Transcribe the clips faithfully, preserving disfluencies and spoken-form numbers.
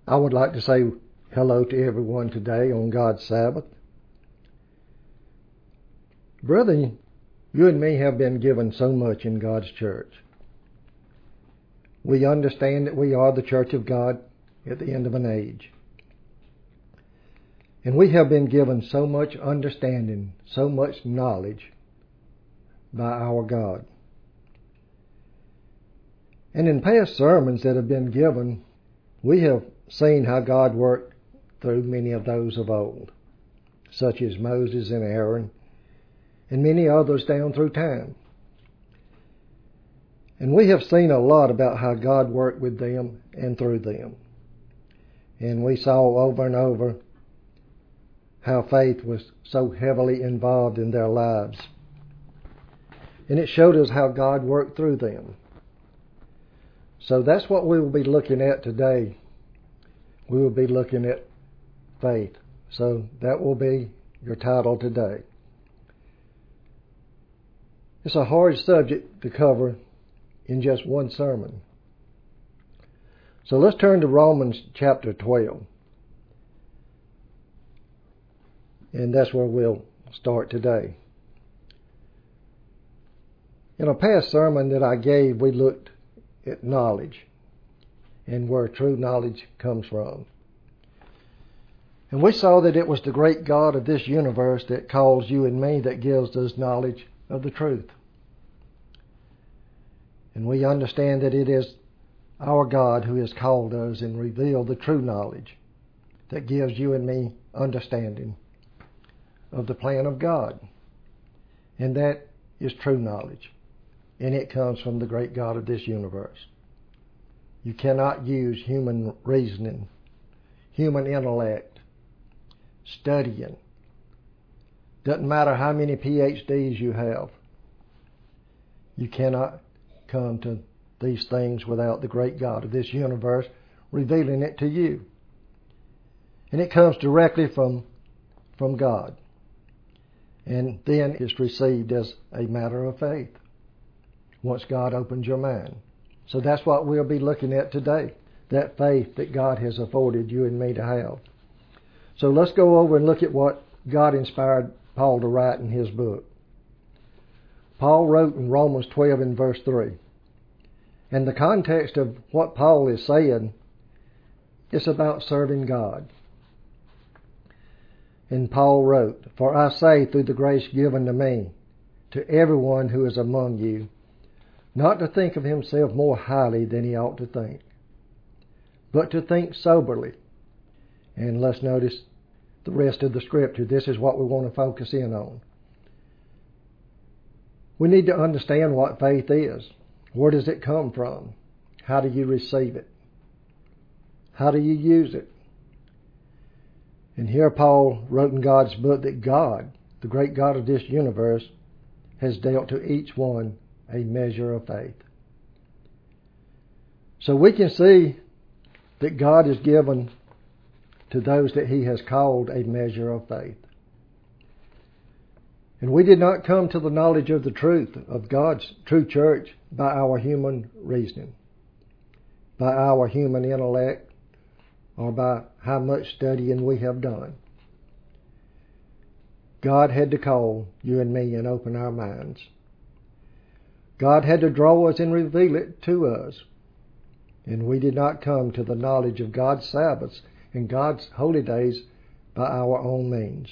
I would like to say hello to everyone today on God's Sabbath. Brethren, you and me have been given so much in God's church. We understand that we are the church of God at the end of an age. And we have been given so much understanding, so much knowledge by our God. And in past sermons that have been given, we have seen how God worked through many of those of old, such as Moses and Aaron, and many others down through time. And we have seen a lot about how God worked with them and through them. And we saw over and over how faith was so heavily involved in their lives. And it showed us how God worked through them. So that's what we will be looking at today. We will be looking at faith. So that will be your title today. It's a hard subject to cover in just one sermon. So let's turn to Romans chapter twelve. And that's where we'll start today. In a past sermon that I gave, we looked at knowledge and where true knowledge comes from. And we saw that it was the great God of this universe that calls you and me that gives us knowledge of the truth. And we understand that it is our God who has called us and revealed the true knowledge that gives you and me understanding of the plan of God. And that is true knowledge. And it comes from the great God of this universe. You cannot use human reasoning, human intellect, studying. Doesn't matter how many P H Ds you have. You cannot come to these things without the great God of this universe revealing it to you. And it comes directly from, from God. And then it's received as a matter of faith once God opens your mind. So that's what we'll be looking at today, that faith that God has afforded you and me to have. So let's go over and look at what God inspired Paul to write in his book. Paul wrote in Romans twelve in verse three. And the context of what Paul is saying is about serving God. And Paul wrote, For I say through the grace given to me, to everyone who is among you, not to think of himself more highly than he ought to think, but to think soberly. And let's notice the rest of the scripture. This is what we want to focus in on. We need to understand what faith is. Where does it come from? How do you receive it? How do you use it? And here Paul wrote in God's book that God, the great God of this universe, has dealt to each one a measure of faith. So we can see that God has given to those that he has called a measure of faith. And we did not come to the knowledge of the truth of God's true church by our human reasoning, by our human intellect, or by how much studying we have done. God had to call you and me and open our minds. God had to draw us and reveal it to us. And we did not come to the knowledge of God's Sabbaths and God's holy days by our own means.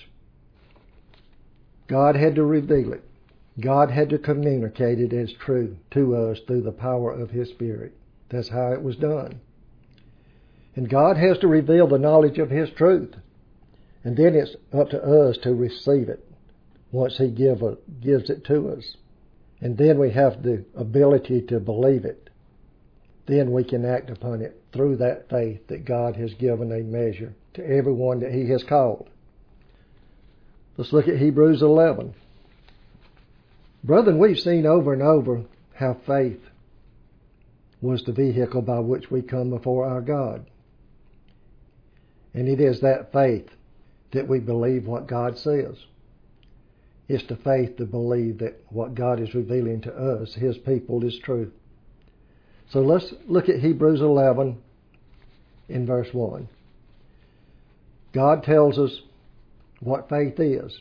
God had to reveal it. God had to communicate it as true to us through the power of His Spirit. That's how it was done. And God has to reveal the knowledge of His truth. And then it's up to us to receive it once He give a, gives it to us. And then we have the ability to believe it. Then we can act upon it through that faith that God has given a measure to everyone that He has called. Let's look at Hebrews eleven. Brethren, we've seen over and over how faith was the vehicle by which we come before our God. And it is that faith that we believe what God says. It's the faith to believe that what God is revealing to us, His people, is true. So let's look at Hebrews eleven in verse one. God tells us what faith is.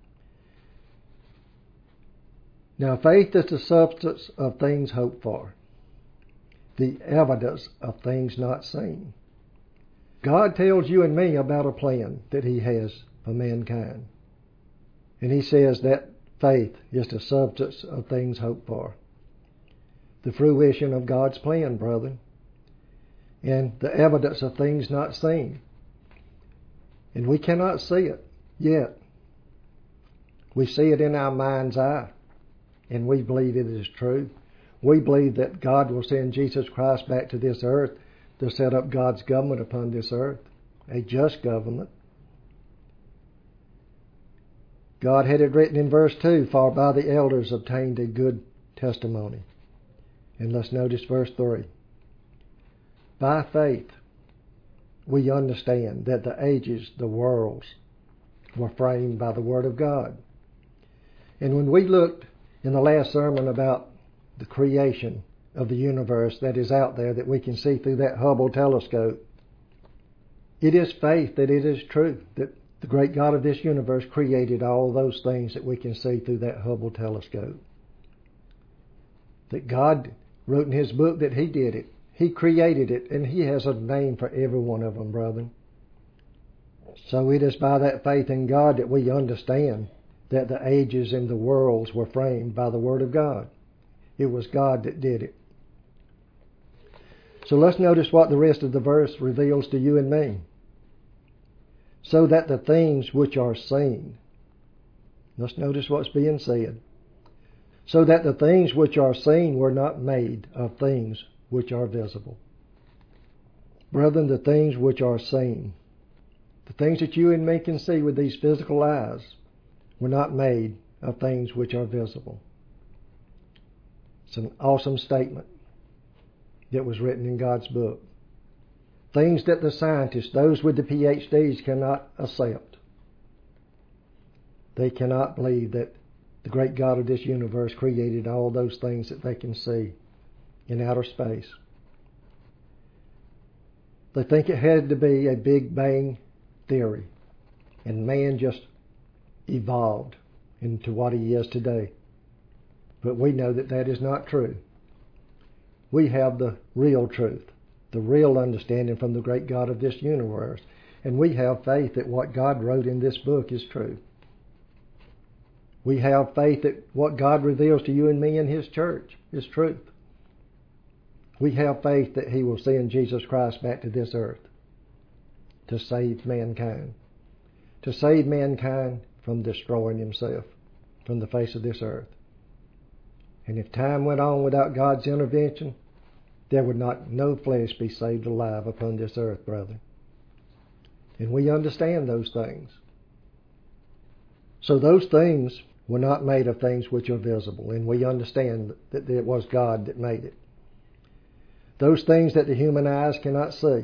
Now, faith is the substance of things hoped for, the evidence of things not seen. God tells you and me about a plan that He has for mankind. And He says that faith is the substance of things hoped for, the fruition of God's plan, brother, and the evidence of things not seen. And we cannot see it yet. We see it in our mind's eye, and we believe it is true. We believe that God will send Jesus Christ back to this earth to set up God's government upon this earth, a just government. God had it written in verse two, for by the elders obtained a good testimony. And let's notice verse three. By faith, we understand that the ages, the worlds, were framed by the Word of God. And when we looked in the last sermon about the creation of the universe that is out there that we can see through that Hubble telescope, it is faith that it is true, that the great God of this universe created all those things that we can see through that Hubble telescope. That God wrote in His book that He did it. He created it, and He has a name for every one of them, brother. So it is by that faith in God that we understand that the ages and the worlds were framed by the Word of God. It was God that did it. So let's notice what the rest of the verse reveals to you and me. So that the things which are seen, let's notice what's being said. So that the things which are seen were not made of things which are visible. Brethren, the things which are seen, the things that you and me can see with these physical eyes, were not made of things which are visible. It's an awesome statement that was written in God's book. Things that the scientists, those with the P H Ds, cannot accept. They cannot believe that the great God of this universe created all those things that they can see in outer space. They think it had to be a Big Bang theory, and man just evolved into what he is today. But we know that that is not true. We have the real truth, the real understanding from the great God of this universe, and we have faith that what God wrote in this book is true. We have faith that what God reveals to you and me in His church is truth. We have faith that He will send Jesus Christ back to this earth to save mankind, to save mankind from destroying himself from the face of this earth. And if time went on without God's intervention, there would not no flesh be saved alive upon this earth, brother. And we understand those things. So those things were not made of things which are visible, and we understand that it was God that made it. Those things that the human eyes cannot see.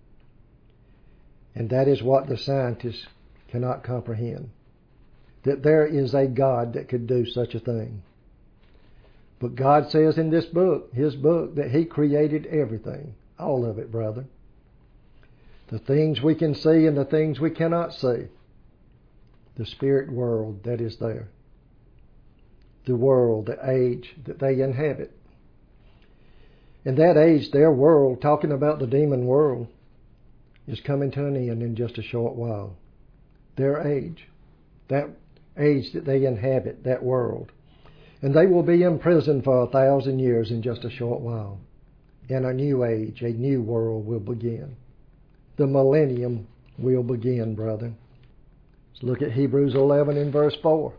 And that is what the scientists cannot comprehend. That there is a God that could do such a thing. But God says in this book, His book, that He created everything. All of it, brother. The things we can see and the things we cannot see. The spirit world that is there. The world, the age that they inhabit. In that age, their world, talking about the demon world, is coming to an end in just a short while. Their age. That age that they inhabit, that world. And they will be imprisoned for a thousand years in just a short while. And a new age, a new world will begin. The millennium will begin, brother. Let's look at Hebrews eleven in verse four.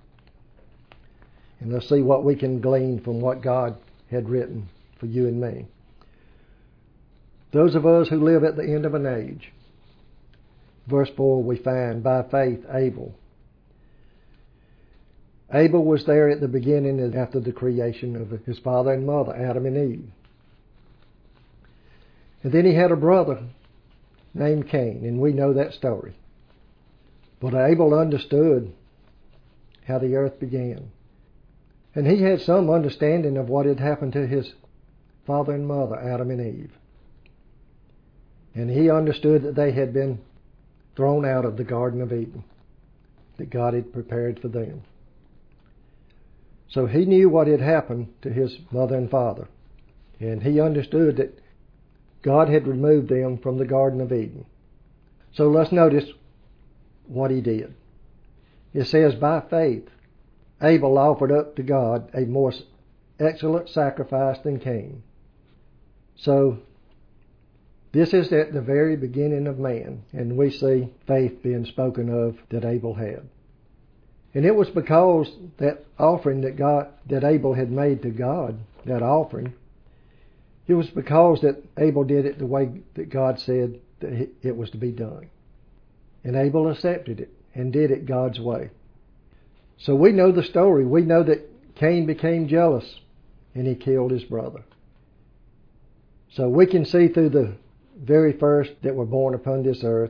And let's see what we can glean from what God had written for you and me. Those of us who live at the end of an age. Verse four, we find, by faith, Abel. Abel was there at the beginning and after the creation of his father and mother, Adam and Eve. And then he had a brother named Cain, and we know that story. But Abel understood how the earth began. And he had some understanding of what had happened to his father and mother, Adam and Eve. And he understood that they had been thrown out of the Garden of Eden that God had prepared for them. So he knew what had happened to his mother and father. And he understood that God had removed them from the Garden of Eden. So let's notice what he did. It says, by faith, Abel offered up to God a more excellent sacrifice than Cain. So, this is at the very beginning of man, and we see faith being spoken of that Abel had. And it was because that offering that God, that Abel had made to God, that offering, it was because that Abel did it the way that God said that it was to be done. And Abel accepted it and did it God's way. So we know the story. We know that Cain became jealous and he killed his brother. So we can see through the very first that were born upon this earth,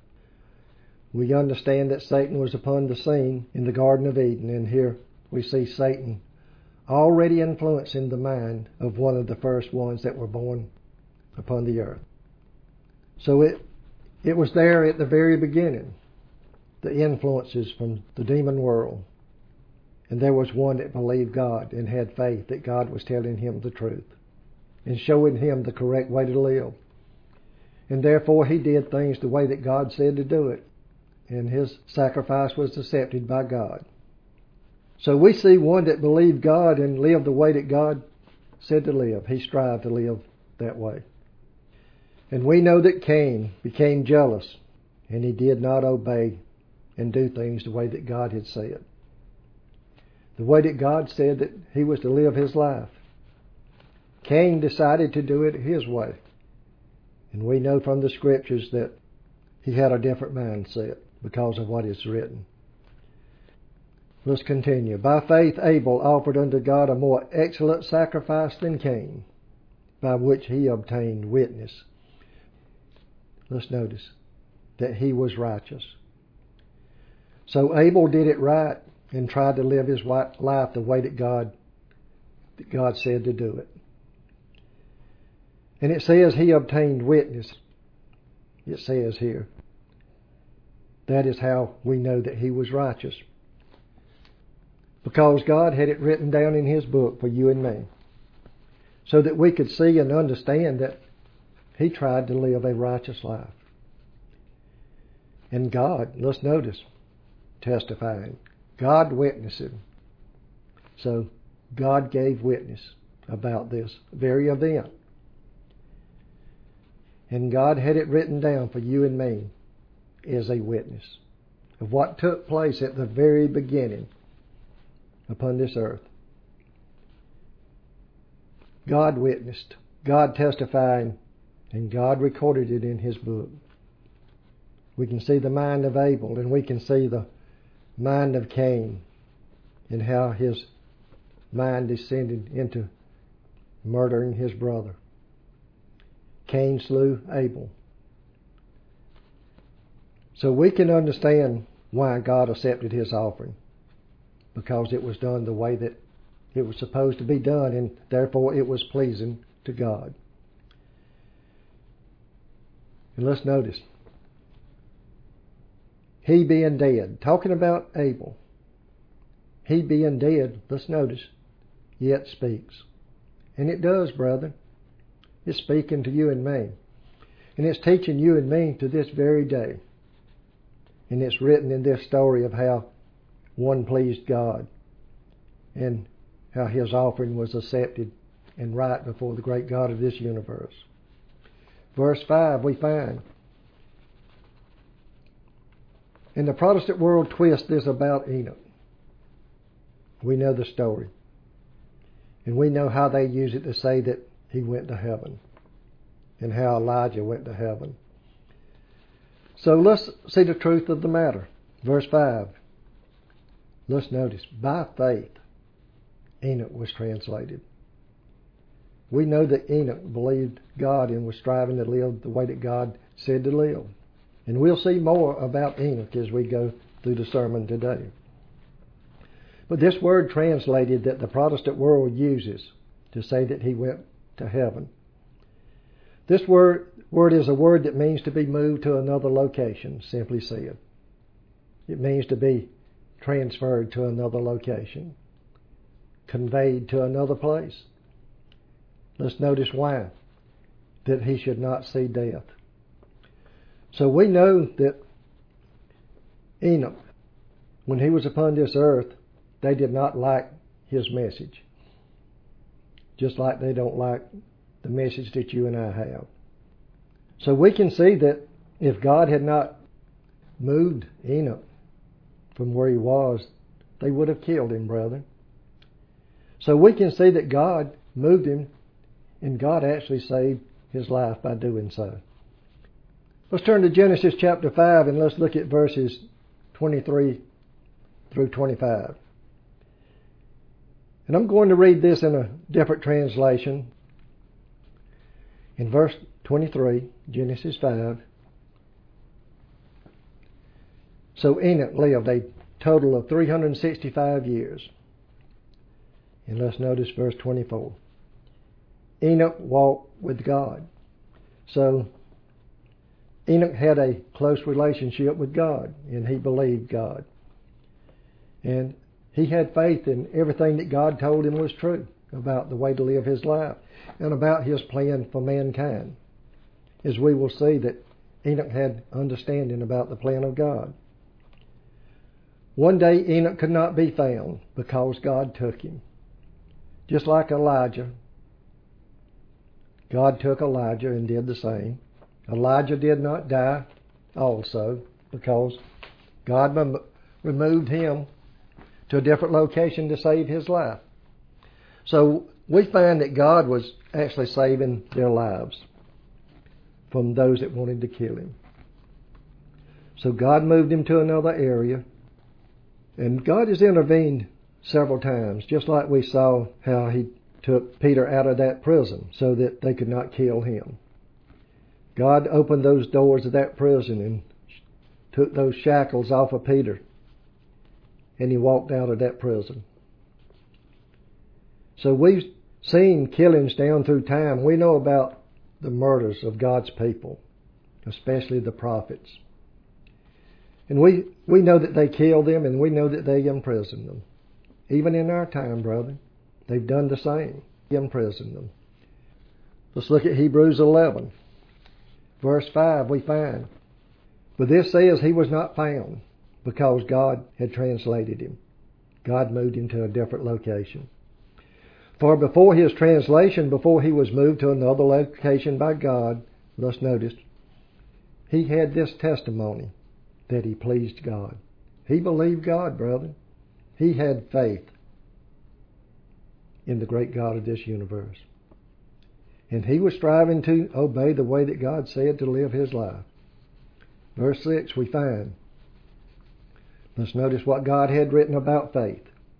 we understand that Satan was upon the scene in the Garden of Eden, and here we see Satan already influencing the mind of one of the first ones that were born upon the earth. So it it was there at the very beginning, the influences from the demon world. And there was one that believed God and had faith that God was telling him the truth and showing him the correct way to live. And therefore he did things the way that God said to do it. And his sacrifice was accepted by God. So we see one that believed God and lived the way that God said to live. He strived to live that way. And we know that Cain became jealous and he did not obey and do things the way that God had said. The way that God said that he was to live his life. Cain decided to do it his way. And we know from the scriptures that he had a different mindset because of what is written. Let's continue. By faith Abel offered unto God a more excellent sacrifice than Cain, by which he obtained witness. Let's notice that he was righteous. So Abel did it right and tried to live his life the way that God, that God said to do it. And it says he obtained witness. It says here. That is how we know that he was righteous. Because God had it written down in his book for you and me. So that we could see and understand that he tried to live a righteous life. And God, let's notice, testifying. God witnessed him. So God gave witness about this very event. And God had it written down for you and me as a witness of what took place at the very beginning upon this earth. God witnessed, God testifying, and God recorded it in his book. We can see the mind of Abel, and we can see the mind of Cain, and how his mind descended into murdering his brother. Cain slew Abel. So we can understand why God accepted his offering, because it was done the way that it was supposed to be done, and therefore it was pleasing to God. And let's notice, he being dead, talking about Abel, he being dead, let's notice, yet speaks. And it does, brethren. It's speaking to you and me. And it's teaching you and me to this very day. And it's written in this story of how one pleased God and how his offering was accepted and right before the great God of this universe. Verse five we find, and the Protestant world twists this about Enoch. We know the story. And we know how they use it to say that he went to heaven, and how Elijah went to heaven. So let's see the truth of the matter. Verse five. Let's notice, by faith, Enoch was translated. We know that Enoch believed God and was striving to live the way that God said to live. And we'll see more about Enoch as we go through the sermon today. But this word translated that the Protestant world uses to say that he went to heaven. This word word is a word that means to be moved to another location, simply said. It means to be transferred to another location, conveyed to another place. Let's notice why. That he should not see death. So we know that Enoch, when he was upon this earth, they did not like his message. Just like they don't like the message that you and I have. So we can see that if God had not moved Enoch from where he was, they would have killed him, brethren. So we can see that God moved him, and God actually saved his life by doing so. Let's turn to Genesis chapter five and let's look at verses twenty-three through twenty-five. And I'm going to read this in a different translation. In verse twenty-three, Genesis five. So Enoch lived a total of three hundred sixty-five years. And let's notice verse twenty-four. Enoch walked with God. So Enoch had a close relationship with God, and he believed God. And he had faith in everything that God told him was true about the way to live his life and about his plan for mankind. As we will see that Enoch had understanding about the plan of God. One day Enoch could not be found because God took him. Just like Elijah, God took Elijah and did the same. Elijah did not die also because God rem- removed him to a different location to save his life. So we find that God was actually saving their lives from those that wanted to kill him. So God moved him to another area, and God has intervened several times, just like we saw how he took Peter out of that prison so that they could not kill him. God opened those doors of that prison and took those shackles off of Peter, and he walked out of that prison. So we've seen killings down through time. We know about the murders of God's people, especially the prophets. And we, we know that they killed them, and we know that they imprisoned them. Even in our time, brother, they've done the same. Imprisoned them. Let's look at Hebrews eleven. Verse five we find, but this says he was not found because God had translated him. God moved him to a different location. For before his translation, before he was moved to another location by God, let's notice, he had this testimony that he pleased God. He believed God, brother. He had faith in the great God of this universe. And he was striving to obey the way that God said to live his life. Verse six we find, let's notice what God had written about faith.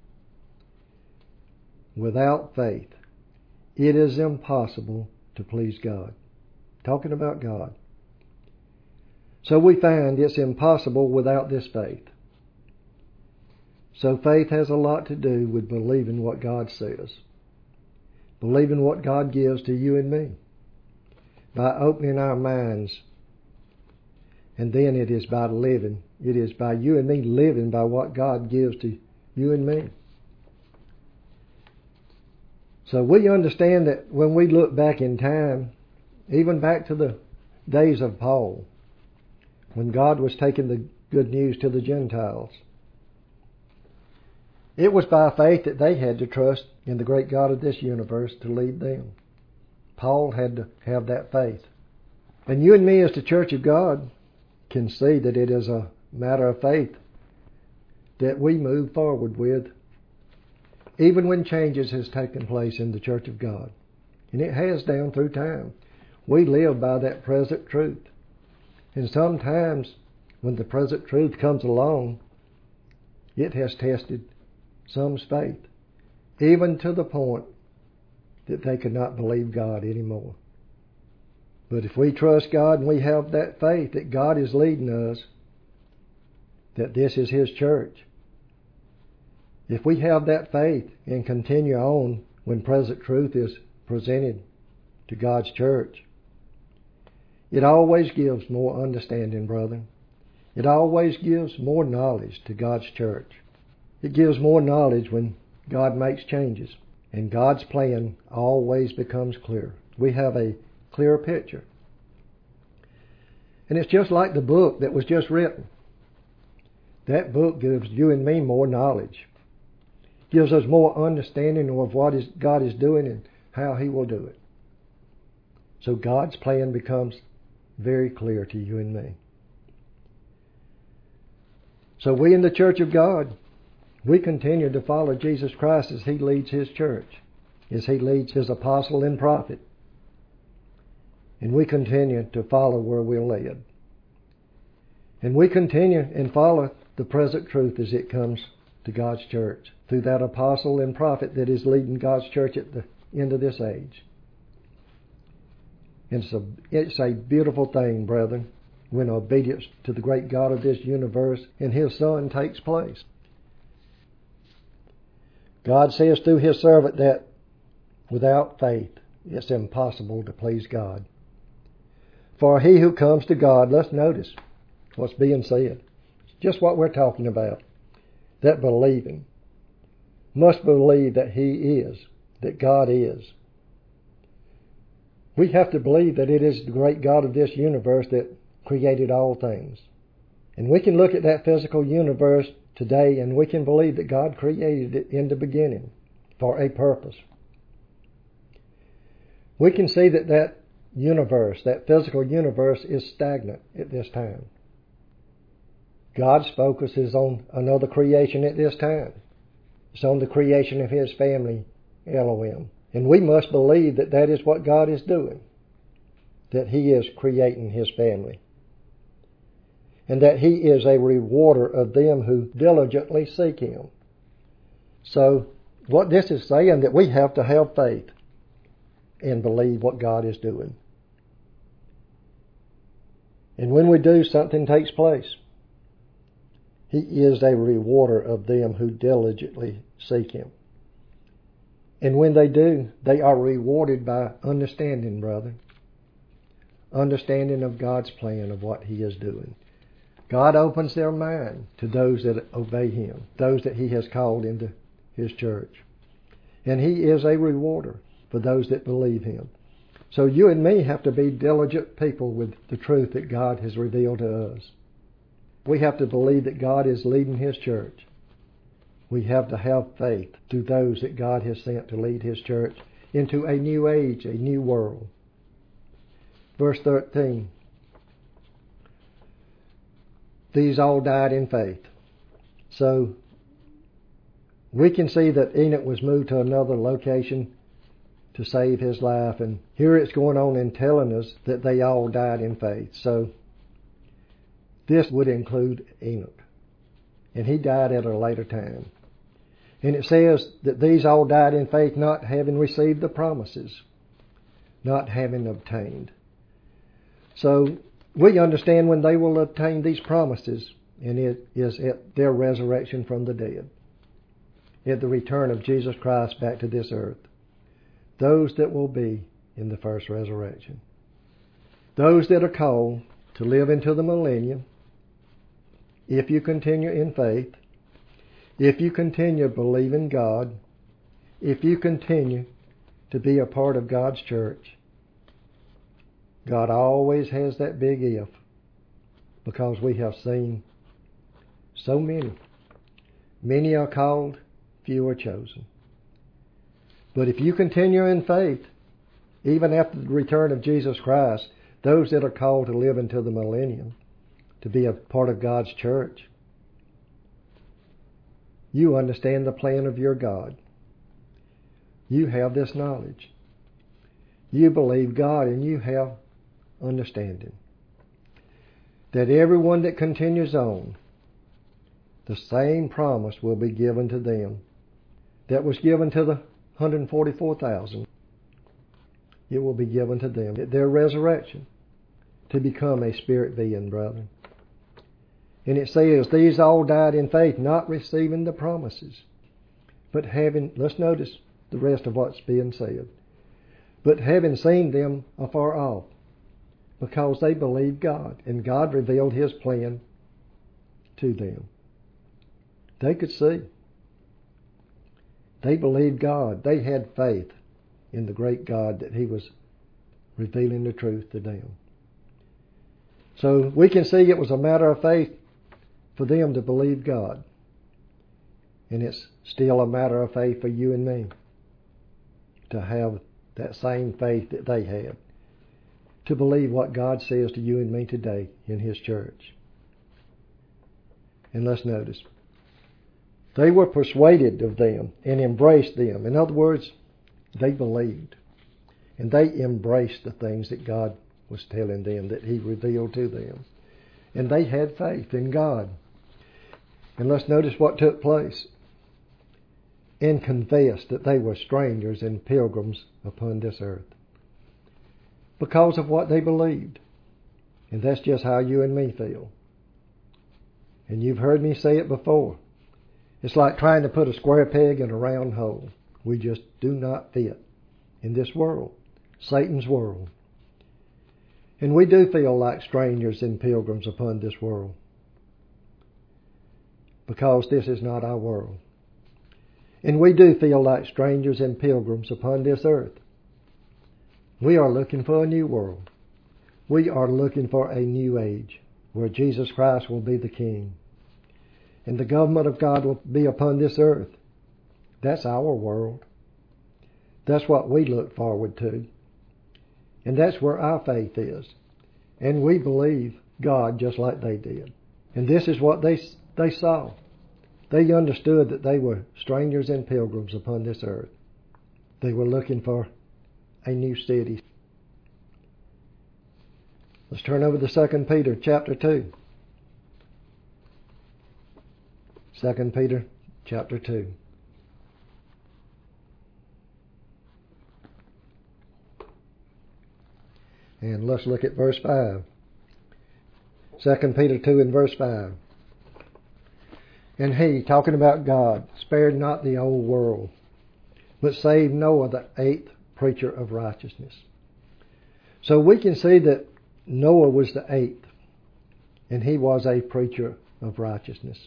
Without faith, it is impossible to please God. Talking about God. So we find it's impossible without this faith. So faith has a lot to do with believing what God says. Believing what God gives to you and me. By opening our minds. And then it is by living. It is by you and me living by what God gives to you and me. So we understand that when we look back in time, even back to the days of Paul, when God was taking the good news to the Gentiles, it was by faith that they had to trust in the great God of this universe to lead them. Paul had to have that faith. And you and me as the Church of God can see that it is a matter of faith that we move forward with, even when changes has taken place in the Church of God. And it has down through time. We live by that present truth. And sometimes when the present truth comes along, it has tested some's faith, even to the point that they could not believe God anymore. But if we trust God and we have that faith that God is leading us, that this is His church, if we have that faith and continue on when present truth is presented to God's church, It always gives more understanding, brother. It always gives more knowledge to God's church. It gives more knowledge when God makes changes. And God's plan always becomes clear. We have a clear picture. And it's just like the book that was just written. That book gives you and me more knowledge. Gives us more understanding of what is, God is doing and how He will do it. So God's plan becomes very clear to you and me. So we in the Church of God, we continue to follow Jesus Christ as He leads His church, as He leads His apostle and prophet. And we continue to follow where we're led. And we continue and follow the present truth as it comes to God's church through that apostle and prophet that is leading God's church at the end of this age. And it's a, it's a beautiful thing, brethren, when obedience to the great God of this universe and His Son takes place. God says through His servant that without faith it's impossible to please God. For he who comes to God, let's notice what's being said. Just what we're talking about. That believing must believe that He is, that God is. We have to believe that it is the great God of this universe that created all things. And we can look at that physical universe today and we can believe that God created it in the beginning for a purpose. We can see that that universe, that physical universe, is stagnant at this time. God's focus is on another creation at this time. It's on the creation of His family, Elohim. And we must believe that that is what God is doing. That He is creating His family. And that He is a rewarder of them who diligently seek Him. So, what this is saying, that we have to have faith and believe what God is doing. And when we do, something takes place. He is a rewarder of them who diligently seek Him. And when they do, they are rewarded by understanding, brother. Understanding of God's plan of what He is doing. God opens their mind to those that obey Him, those that He has called into His church. And He is a rewarder for those that believe Him. So you and me have to be diligent people with the truth that God has revealed to us. We have to believe that God is leading His church. We have to have faith through those that God has sent to lead His church into a new age, a new world. Verse thirteen. These all died in faith. So we can see that Enoch was moved to another location to save his life. And here it's going on and telling us that they all died in faith. So this would include Enoch. And he died at a later time. And it says that these all died in faith, not having received the promises, not having obtained. So we understand when they will obtain these promises, and it is at their resurrection from the dead, at the return of Jesus Christ back to this earth. Those that will be in the first resurrection. Those that are called to live into the millennium, if you continue in faith, if you continue believing God, if you continue to be a part of God's church. God always has that big if, because we have seen so many. Many are called, few are chosen. But if you continue in faith, even after the return of Jesus Christ, those that are called to live into the millennium, to be a part of God's church, you understand the plan of your God. You have this knowledge. You believe God and you have understanding. That everyone that continues on, the same promise will be given to them that was given to the one hundred forty-four thousand. It will be given to them at their resurrection to become a spirit being, brother. And it says, these all died in faith, not receiving the promises, but having, let's notice the rest of what's being said, but having seen them afar off, because they believed God, and God revealed His plan to them. They could see. They believed God. They had faith in the great God that He was revealing the truth to them. So we can see it was a matter of faith for them to believe God. And it's still a matter of faith for you and me to have that same faith that they had, to believe what God says to you and me today in His church. And let's notice, they were persuaded of them and embraced them. In other words, they believed. And they embraced the things that God was telling them, that He revealed to them. And they had faith in God. And let's notice what took place. And confessed that they were strangers and pilgrims upon this earth, because of what they believed. And that's just how you and me feel. And you've heard me say it before. It's like trying to put a square peg in a round hole. We just do not fit in this world, Satan's world. And we do feel like strangers and pilgrims upon this world, because this is not our world. And we do feel like strangers and pilgrims upon this earth. We are looking for a new world. We are looking for a new age where Jesus Christ will be the King. And the government of God will be upon this earth. That's our world. That's what we look forward to. And that's where our faith is. And we believe God just like they did. And this is what they they saw. They understood that they were strangers and pilgrims upon this earth. They were looking for a new city. Let's turn over to Second Peter chapter two. Second Peter chapter two. And let's look at verse five. Second Peter two and verse five. And He, talking about God, spared not the old world, but saved Noah, the eighth preacher of righteousness. So we can see that Noah was the eighth, and he was a preacher of righteousness.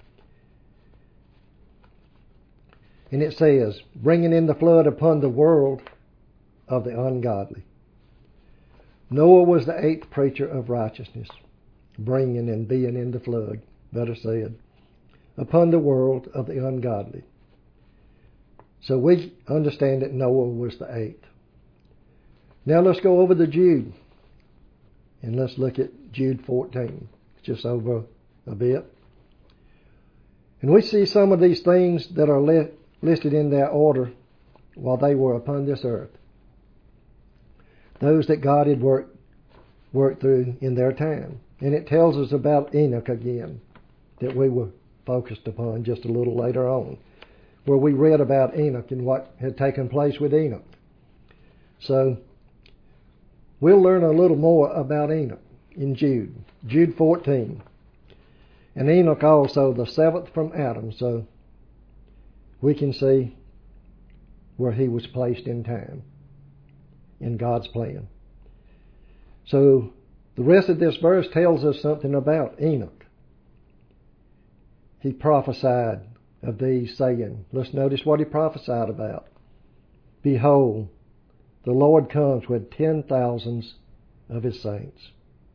And it says, bringing in the flood upon the world of the ungodly. Noah was the eighth preacher of righteousness, bringing and being in the flood, better said, upon the world of the ungodly. So we understand that Noah was the eighth. Now let's go over to Jude. And let's look at Jude fourteen, just over a bit. And we see some of these things that are li- listed in their order while they were upon this earth. Those that God had worked, worked through in their time. And it tells us about Enoch again, that we were focused upon just a little later on, where we read about Enoch and what had taken place with Enoch. So we'll learn a little more about Enoch in Jude. Jude fourteen. And Enoch also, the seventh from Adam. So we can see where he was placed in time, in God's plan. So the rest of this verse tells us something about Enoch. He prophesied of these, saying, let's notice what he prophesied about. Behold, the Lord comes with ten thousands of His saints.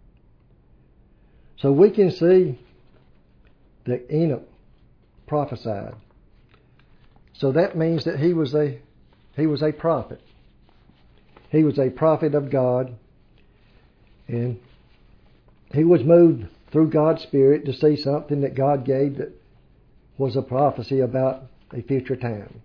So we can see that Enoch prophesied. So that means that he was a he was a prophet. He was a prophet of God, and he was moved through God's Spirit to see something that God gave that was a prophecy about a future time.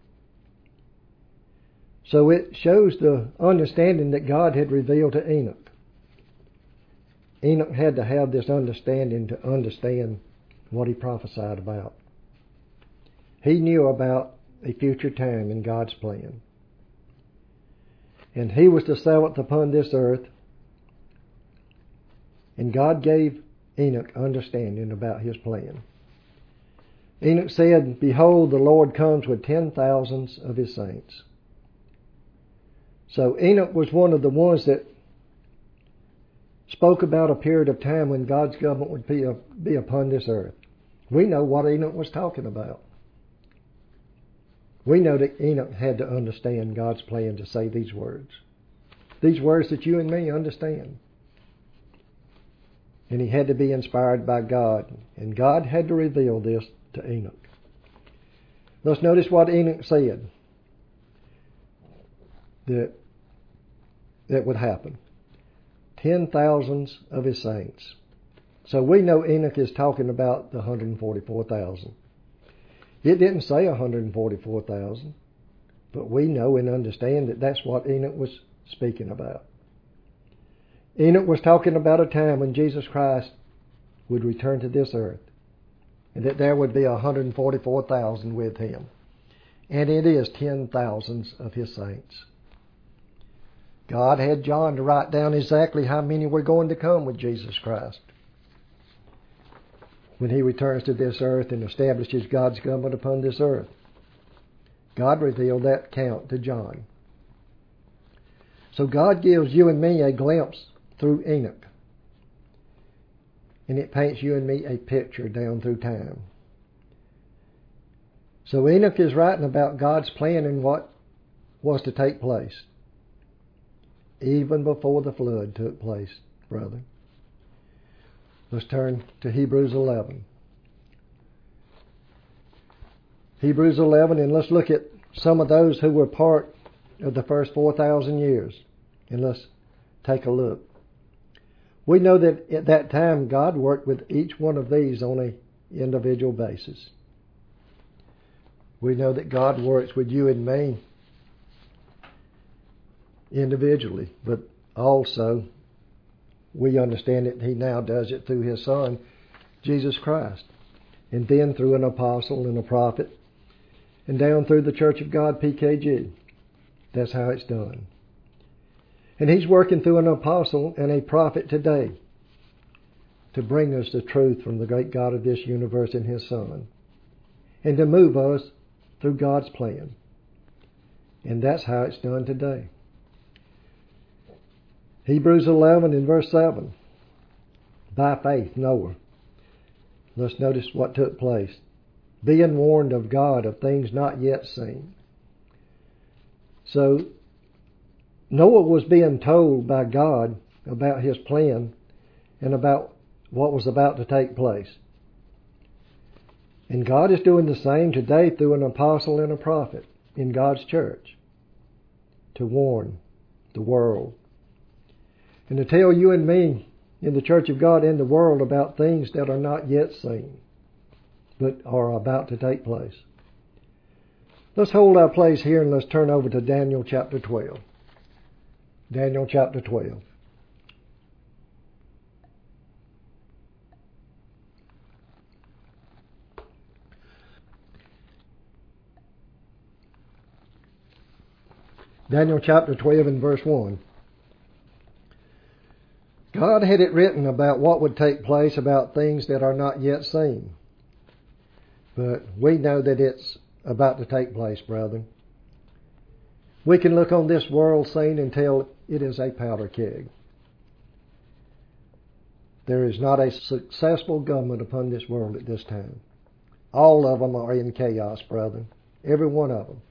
So it shows the understanding that God had revealed to Enoch. Enoch had to have this understanding to understand what he prophesied about. He knew about a future time in God's plan. And he was the seventh upon this earth. And God gave Enoch understanding about His plan. Enoch said, behold, the Lord comes with ten thousands of His saints. So Enoch was one of the ones that spoke about a period of time when God's government would be, be upon this earth. We know what Enoch was talking about. We know that Enoch had to understand God's plan to say these words. These words that you and me understand. And he had to be inspired by God. And God had to reveal this to Enoch. Let's notice what Enoch said that, that would happen. Ten thousands of his saints. So we know Enoch is talking about the one hundred forty-four thousand. It didn't say one hundred forty-four thousand, but we know and understand that that's what Enoch was speaking about. Enoch was talking about a time when Jesus Christ would return to this earth, and that there would be one hundred forty-four thousand with him. And it is ten thousands of his saints. God had John to write down exactly how many were going to come with Jesus Christ when he returns to this earth and establishes God's government upon this earth. God revealed that count to John. So God gives you and me a glimpse through Enoch. And it paints you and me a picture down through time. So Enoch is writing about God's plan and what was to take place, even before the flood took place, brother. Let's turn to Hebrews eleven. Hebrews eleven, and let's look at some of those who were part of the first four thousand years. And let's take a look. We know that at that time God worked with each one of these on an individual basis. We know that God works with you and me individually, but also we understand that he now does it through his Son, Jesus Christ, and then through an apostle and a prophet, and down through the Church of God, P K G. That's how it's done. And he's working through an apostle and a prophet today to bring us the truth from the great God of this universe and his Son, and to move us through God's plan. And that's how it's done today. Hebrews eleven and verse seven. By faith, Noah. Let's notice what took place. Being warned of God of things not yet seen. So, Noah was being told by God about his plan and about what was about to take place. And God is doing the same today through an apostle and a prophet in God's church to warn the world and to tell you and me in the Church of God and the world about things that are not yet seen but are about to take place. Let's hold our place here and let's turn over to Daniel chapter twelve. Daniel chapter twelve. Daniel chapter twelve and verse one. God had it written about what would take place, about things that are not yet seen. But we know that it's about to take place, brother. We can look on this world scene and tell it is a powder keg. There is not a successful government upon this world at this time. All of them are in chaos, brother. Every one of them.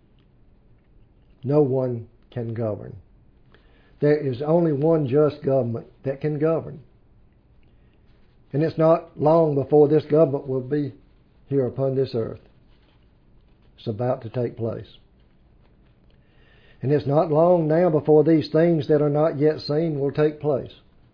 No one can govern. There is only one just government that can govern. And it's not long before this government will be here upon this earth. It's about to take place. And it's not long now before these things that are not yet seen will take place.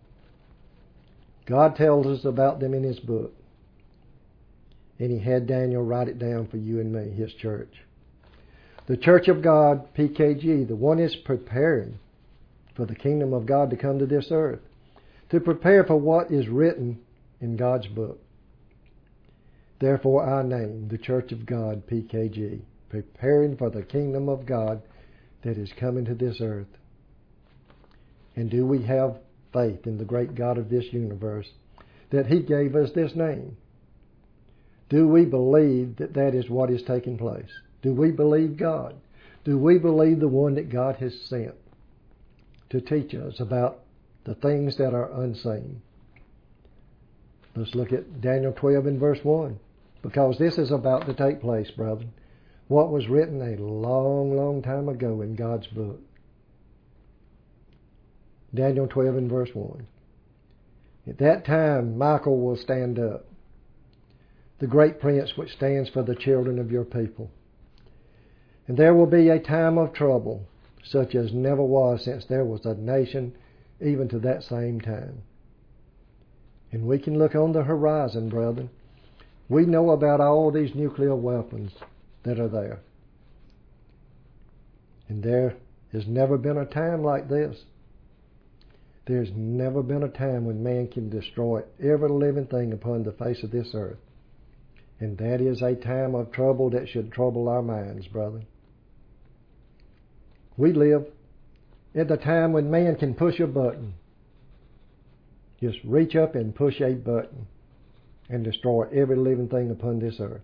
God tells us about them in his book. And he had Daniel write it down for you and me, his church. The Church of God, P K G, the one is preparing for the kingdom of God to come to this earth. To prepare for what is written in God's book. Therefore our name, the Church of God, P K G, preparing for the kingdom of God that is coming to this earth. And do we have faith in the great God of this universe that he gave us this name? Do we believe that that is what is taking place? Do we believe God? Do we believe the one that God has sent to teach us about the things that are unseen. Let's look at Daniel twelve and verse one, because this is about to take place, brethren. What was written a long, long time ago in God's book. Daniel twelve and verse one. At that time Michael will stand up, the great prince which stands for the children of your people. And there will be a time of trouble, such as never was since there was a nation, even to that same time. And we can look on the horizon, brethren. We know about all these nuclear weapons that are there. And there has never been a time like this. There's never been a time when man can destroy every living thing upon the face of this earth. And that is a time of trouble that should trouble our minds, brethren. We live at the time when man can push a button. Just reach up and push a button and destroy every living thing upon this earth.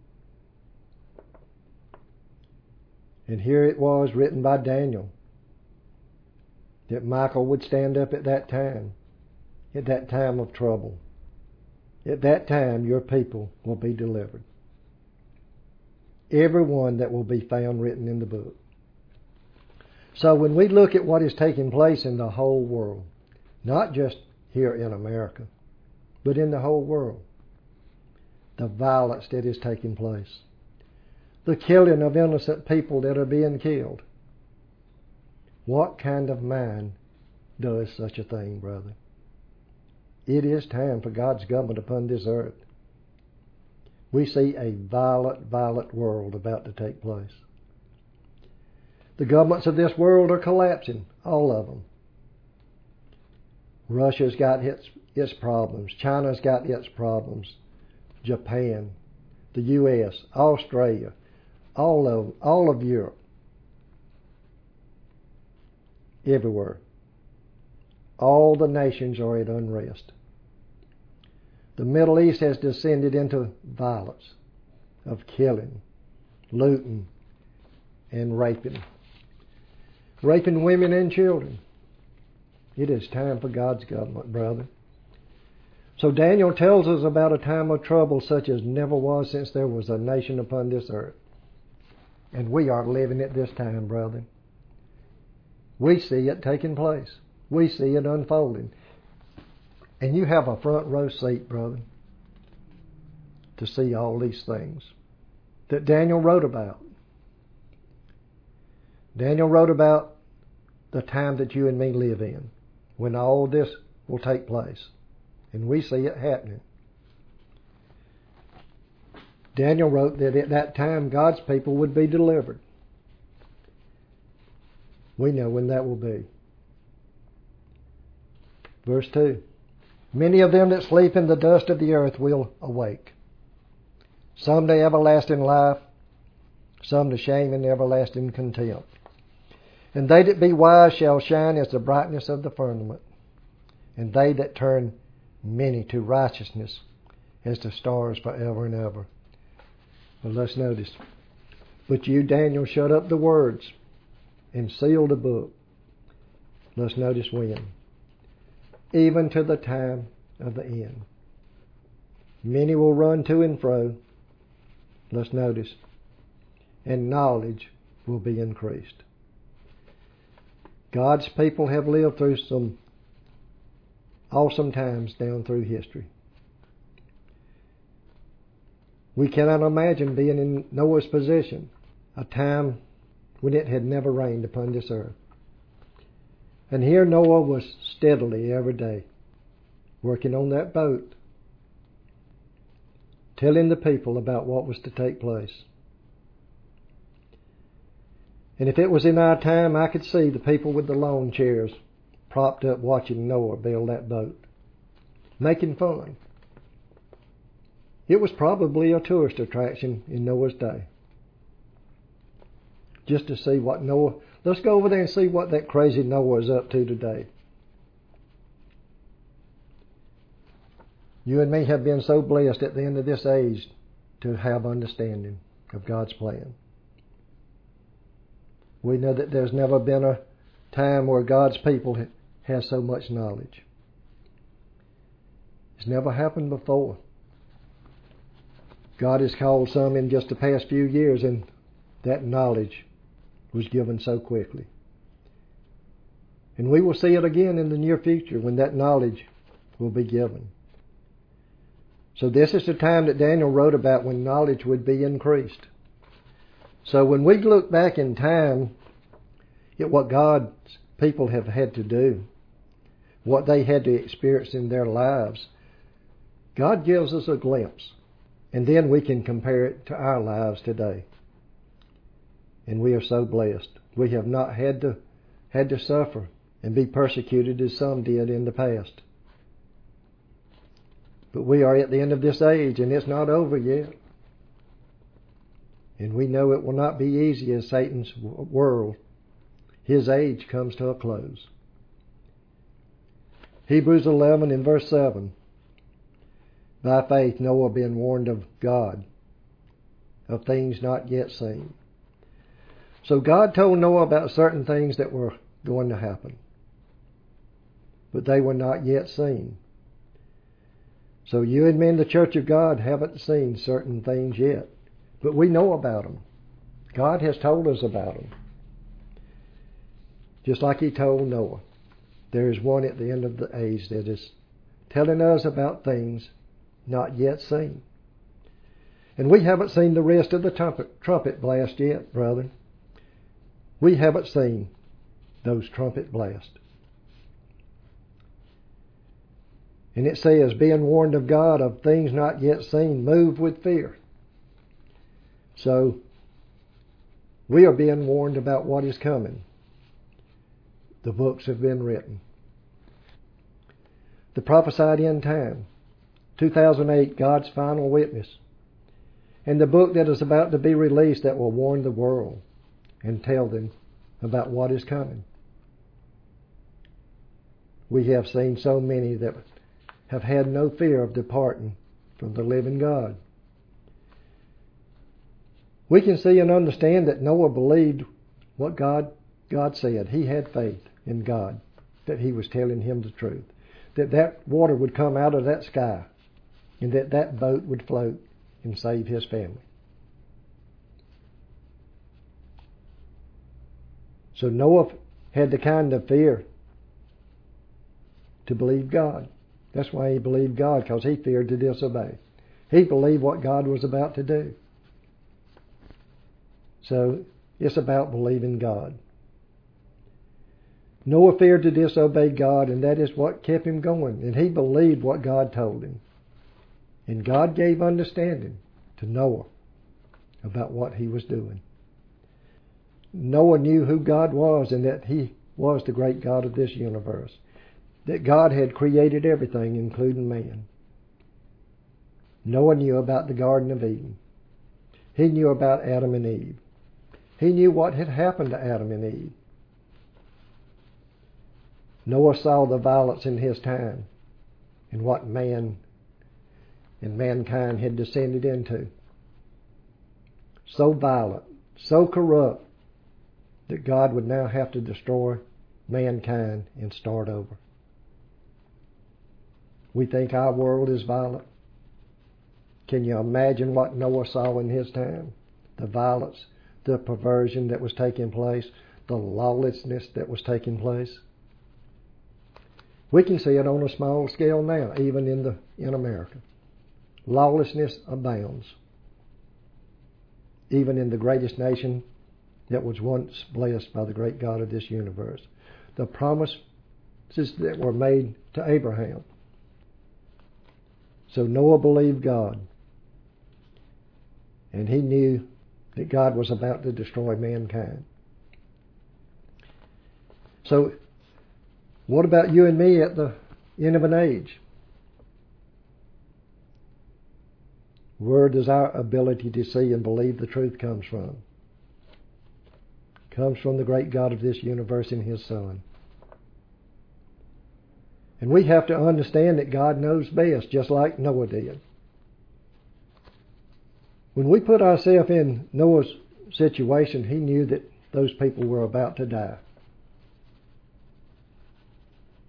And here it was written by Daniel that Michael would stand up at that time, at that time of trouble. At that time your people will be delivered. Every one that will be found written in the book. So when we look at what is taking place in the whole world, not just here in America, but in the whole world, the violence that is taking place, the killing of innocent people that are being killed, what kind of man does such a thing, brother? It is time for God's government upon this earth. We see a violent, violent world about to take place. The governments of this world are collapsing, all of them. Russia's got its, its problems. China's got its problems. Japan, the U S, Australia, all of, all of Europe. Everywhere. All the nations are at unrest. The Middle East has descended into violence of killing, looting, and raping. Raping women and children. It is time for God's government, brother. So Daniel tells us about a time of trouble such as never was since there was a nation upon this earth. And we are living at this time, brother. We see it taking place. We see it unfolding. And you have a front row seat, brother, to see all these things that Daniel wrote about. Daniel wrote about the time that you and me live in, when all this will take place. And we see it happening. Daniel wrote that at that time God's people would be delivered. We know when that will be. Verse two. Many of them that sleep in the dust of the earth will awake. Some to everlasting life, some to shame and everlasting contempt. And they that be wise shall shine as the brightness of the firmament, and they that turn many to righteousness as the stars forever and ever. Well, let's notice. But you, Daniel, shut up the words and sealed the book. Let's notice when. Even to the time of the end. Many will run to and fro. Let's notice. And knowledge will be increased. God's people have lived through some awesome times down through history. We cannot imagine being in Noah's position, a time when it had never rained upon this earth. And here Noah was steadily every day working on that boat, telling the people about what was to take place. And if it was in our time, I could see the people with the lawn chairs propped up watching Noah build that boat, making fun. It was probably a tourist attraction in Noah's day. Just to see what Noah... Let's go over there and see what that crazy Noah is up to today. You and me have been so blessed at the end of this age to have understanding of God's plan. We know that there's never been a time where God's people has so much knowledge. It's never happened before. God has called some in just the past few years, and that knowledge was given so quickly. And we will see it again in the near future when that knowledge will be given. So this is the time that Daniel wrote about when knowledge would be increased. So when we look back in time at what God's people have had to do, what they had to experience in their lives, God gives us a glimpse. And then we can compare it to our lives today. And we are so blessed. We have not had to had to suffer and be persecuted as some did in the past. But we are at the end of this age, and it's not over yet. And we know it will not be easy as Satan's world, his age, comes to a close. Hebrews eleven in verse seven. By faith Noah being warned of God of things not yet seen. So God told Noah about certain things that were going to happen, but they were not yet seen. So you and me in the Church of God haven't seen certain things yet, but we know about them. God has told us about them. Just like He told Noah. There is one at the end of the age that is telling us about things not yet seen. And we haven't seen the rest of the trumpet, trumpet blast yet, brother. We haven't seen those trumpet blasts. And it says, being warned of God of things not yet seen, moved with fear. So, we are being warned about what is coming. The books have been written. The prophesied end time. two thousand eight, God's final witness. And the book that is about to be released that will warn the world and tell them about what is coming. We have seen so many that have had no fear of departing from the living God. We can see and understand that Noah believed what God, God said. He had faith in God, that He was telling him the truth. That that water would come out of that sky, and that that boat would float and save his family. So Noah had the kind of fear to believe God. That's why he believed God, because he feared to disobey. He believed what God was about to do. So it's about believing God. Noah feared to disobey God, and that is what kept him going. And he believed what God told him. And God gave understanding to Noah about what he was doing. Noah knew who God was and that He was the great God of this universe. That God had created everything, including man. Noah knew about the Garden of Eden. He knew about Adam and Eve. He knew what had happened to Adam and Eve. Noah saw the violence in his time and what man and mankind had descended into. So violent, so corrupt, that God would now have to destroy mankind and start over. We think our world is violent. Can you imagine what Noah saw in his time? The violence, the perversion that was taking place, the lawlessness that was taking place. We can see it on a small scale now, even in the in America. Lawlessness abounds. Even in the greatest nation that was once blessed by the great God of this universe. The promises that were made to Abraham. So Noah believed God. And he knew that God was about to destroy mankind. So, what about you and me at the end of an age? Where does our ability to see and believe the truth comes from? Comes from the great God of this universe and His Son. And we have to understand that God knows best, just like Noah did. When we put ourselves in Noah's situation, he knew that those people were about to die.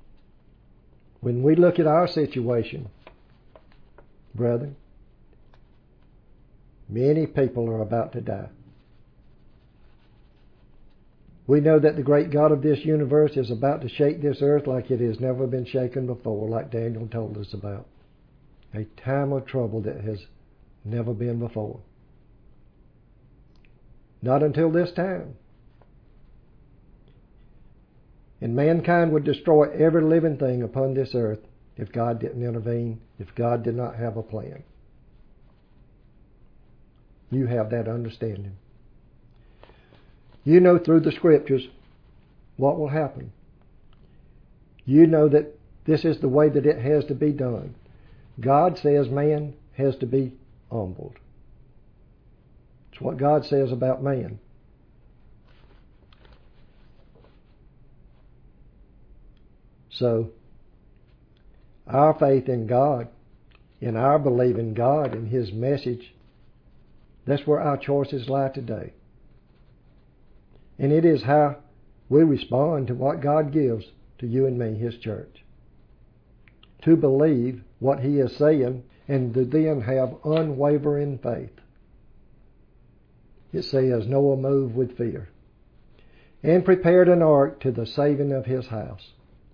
When we look at our situation, brethren, many people are about to die. We know that the great God of this universe is about to shake this earth like it has never been shaken before, like Daniel told us about. A time of trouble that has never been before. Not until this time. And mankind would destroy every living thing upon this earth if God didn't intervene, if God did not have a plan. You have that understanding. You know through the Scriptures what will happen. You know that this is the way that it has to be done. God says man has to be humbled. It's what God says about man. So, our faith in God, in our belief in God and His message, that's where our choices lie today. And it is how we respond to what God gives to you and me, His church. To believe what He is saying and to then have unwavering faith. It says, Noah moved with fear and prepared an ark to the saving of his house.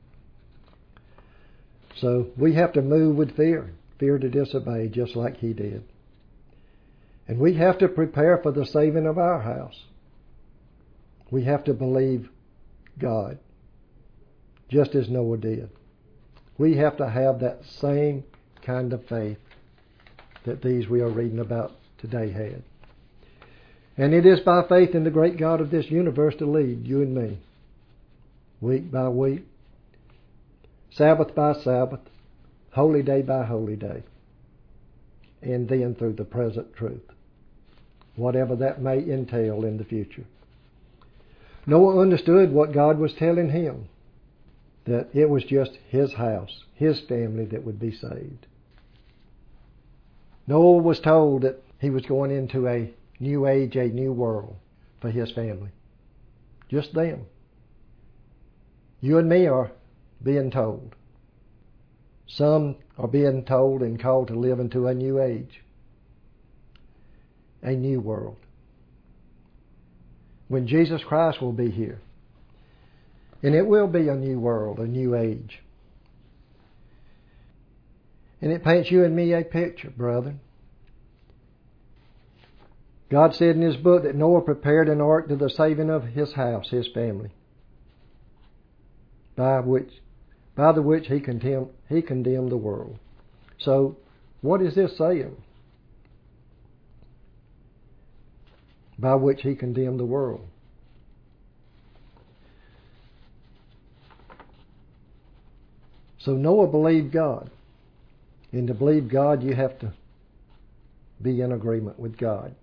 So we have to move with fear, fear to disobey just like he did. And we have to prepare for the saving of our house. We have to believe God, just as Noah did. We have to have that same kind of faith that these we are reading about today had. And it is by faith in the great God of this universe to lead you and me, week by week, Sabbath by Sabbath, holy day by holy day, and then through the present truth, whatever that may entail in the future. Noah understood what God was telling him, that it was just his house, his family that would be saved. Noah was told that he was going into a new age, a new world for his family. Just them. You and me are being told. Some are being told and called to live into a new age, a new world, when Jesus Christ will be here. And it will be a new world, a new age. And it paints you and me a picture, brother. God said in His book that Noah prepared an ark to the saving of his house, his family, by which, by the which he condemned, he condemned the world. So, what is this saying? By which he condemned the world. So Noah believed God. And to believe God, you have to be in agreement with God.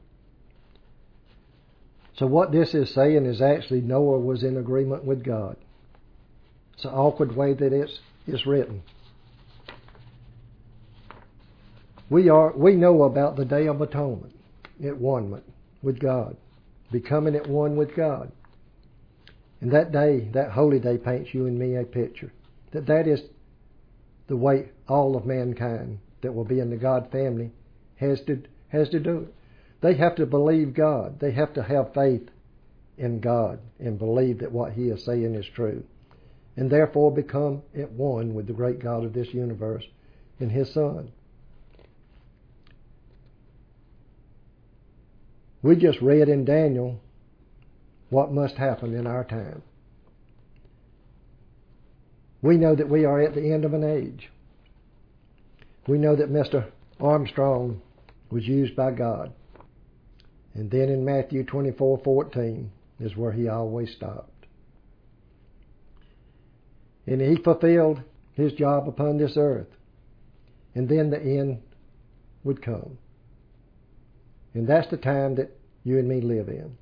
So what this is saying is actually Noah was in agreement with God. It's an awkward way that it's, it's written. We are we know about the Day of Atonement, at one with God, becoming at one with God. And that day, that holy day, paints you and me a picture. That that is the way all of mankind that will be in the God family has to has to do it. They have to believe God. They have to have faith in God and believe that what He is saying is true. And therefore become at one with the great God of this universe and His Son. We just read in Daniel what must happen in our time. We know that we are at the end of an age. We know that Mister Armstrong was used by God. And then in Matthew twenty-four fourteen is where he always stopped. And he fulfilled his job upon this earth. And then the end would come. And that's the time that you and me live in.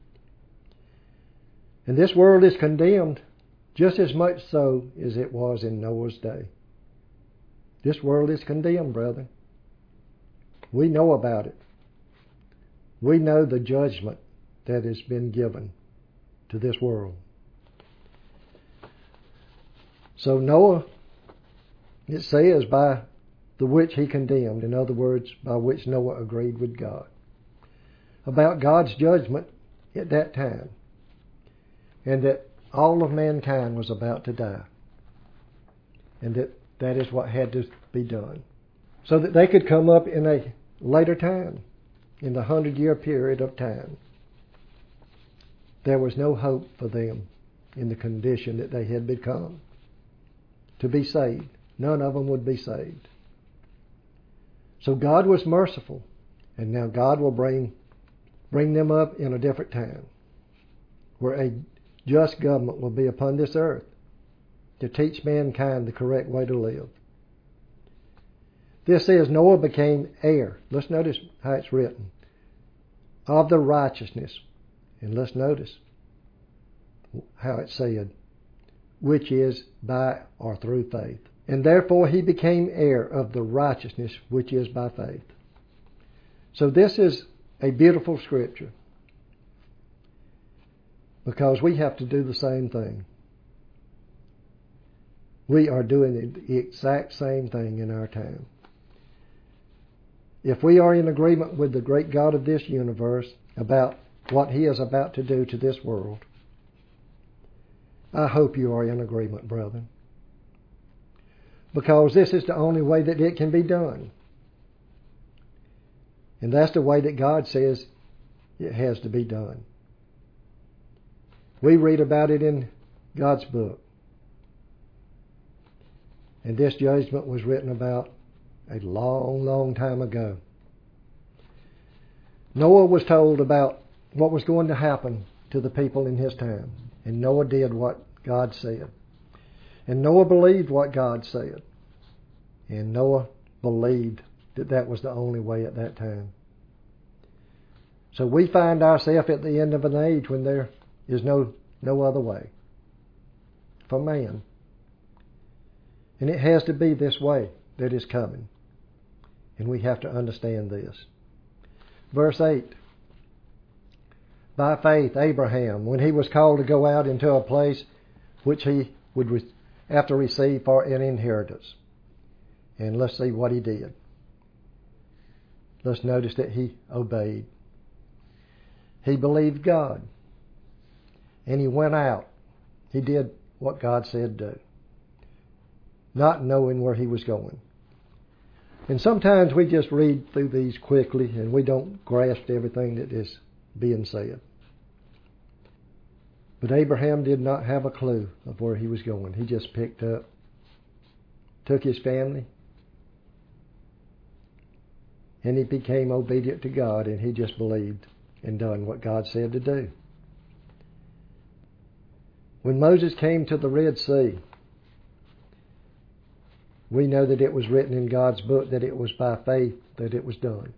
And this world is condemned just as much so as it was in Noah's day. This world is condemned, brother. We know about it. We know the judgment that has been given to this world. So Noah It says by the which he condemned, in other words, by which Noah agreed with God, about God's judgment at that time, and that all of mankind was about to die, and that that is what had to be done, so that they could come up in a later time, in the hundred-year period of time. There was no hope for them in the condition that they had become to be saved. None of them would be saved. So God was merciful, and now God will bring bring them up in a different time, where a just government will be upon this earth to teach mankind the correct way to live. This says Noah became heir. Let's notice how it's written. Of the righteousness. And let's notice how it's said, which is by or through faith. And therefore he became heir of the righteousness which is by faith. So this is a beautiful scripture, because we have to do the same thing. We are doing the exact same thing in our time. If we are in agreement with the great God of this universe about what he is about to do to this world, I hope you are in agreement, brethren, because this is the only way that it can be done. And that's the way that God says it has to be done. We read about it in God's book. And this judgment was written about a long, long time ago. Noah was told about what was going to happen to the people in his time. And Noah did what God said. And Noah believed what God said. And Noah believed that that was the only way at that time. So we find ourselves at the end of an age when there is no, no other way for man. And it has to be this way that is coming. And we have to understand this. Verse eight. By faith, Abraham, when he was called to go out into a place which he would re- have to receive for an inheritance. And let's see what he did. Let's notice that he obeyed. He believed God. And he went out. He did what God said do, not knowing where he was going. And sometimes we just read through these quickly and we don't grasp everything that is being said. But Abraham did not have a clue of where he was going. He just picked up, took his family, and he became obedient to God, and he just believed and done what God said to do. When Moses came to the Red Sea, we know that it was written in God's book that it was by faith that it was done.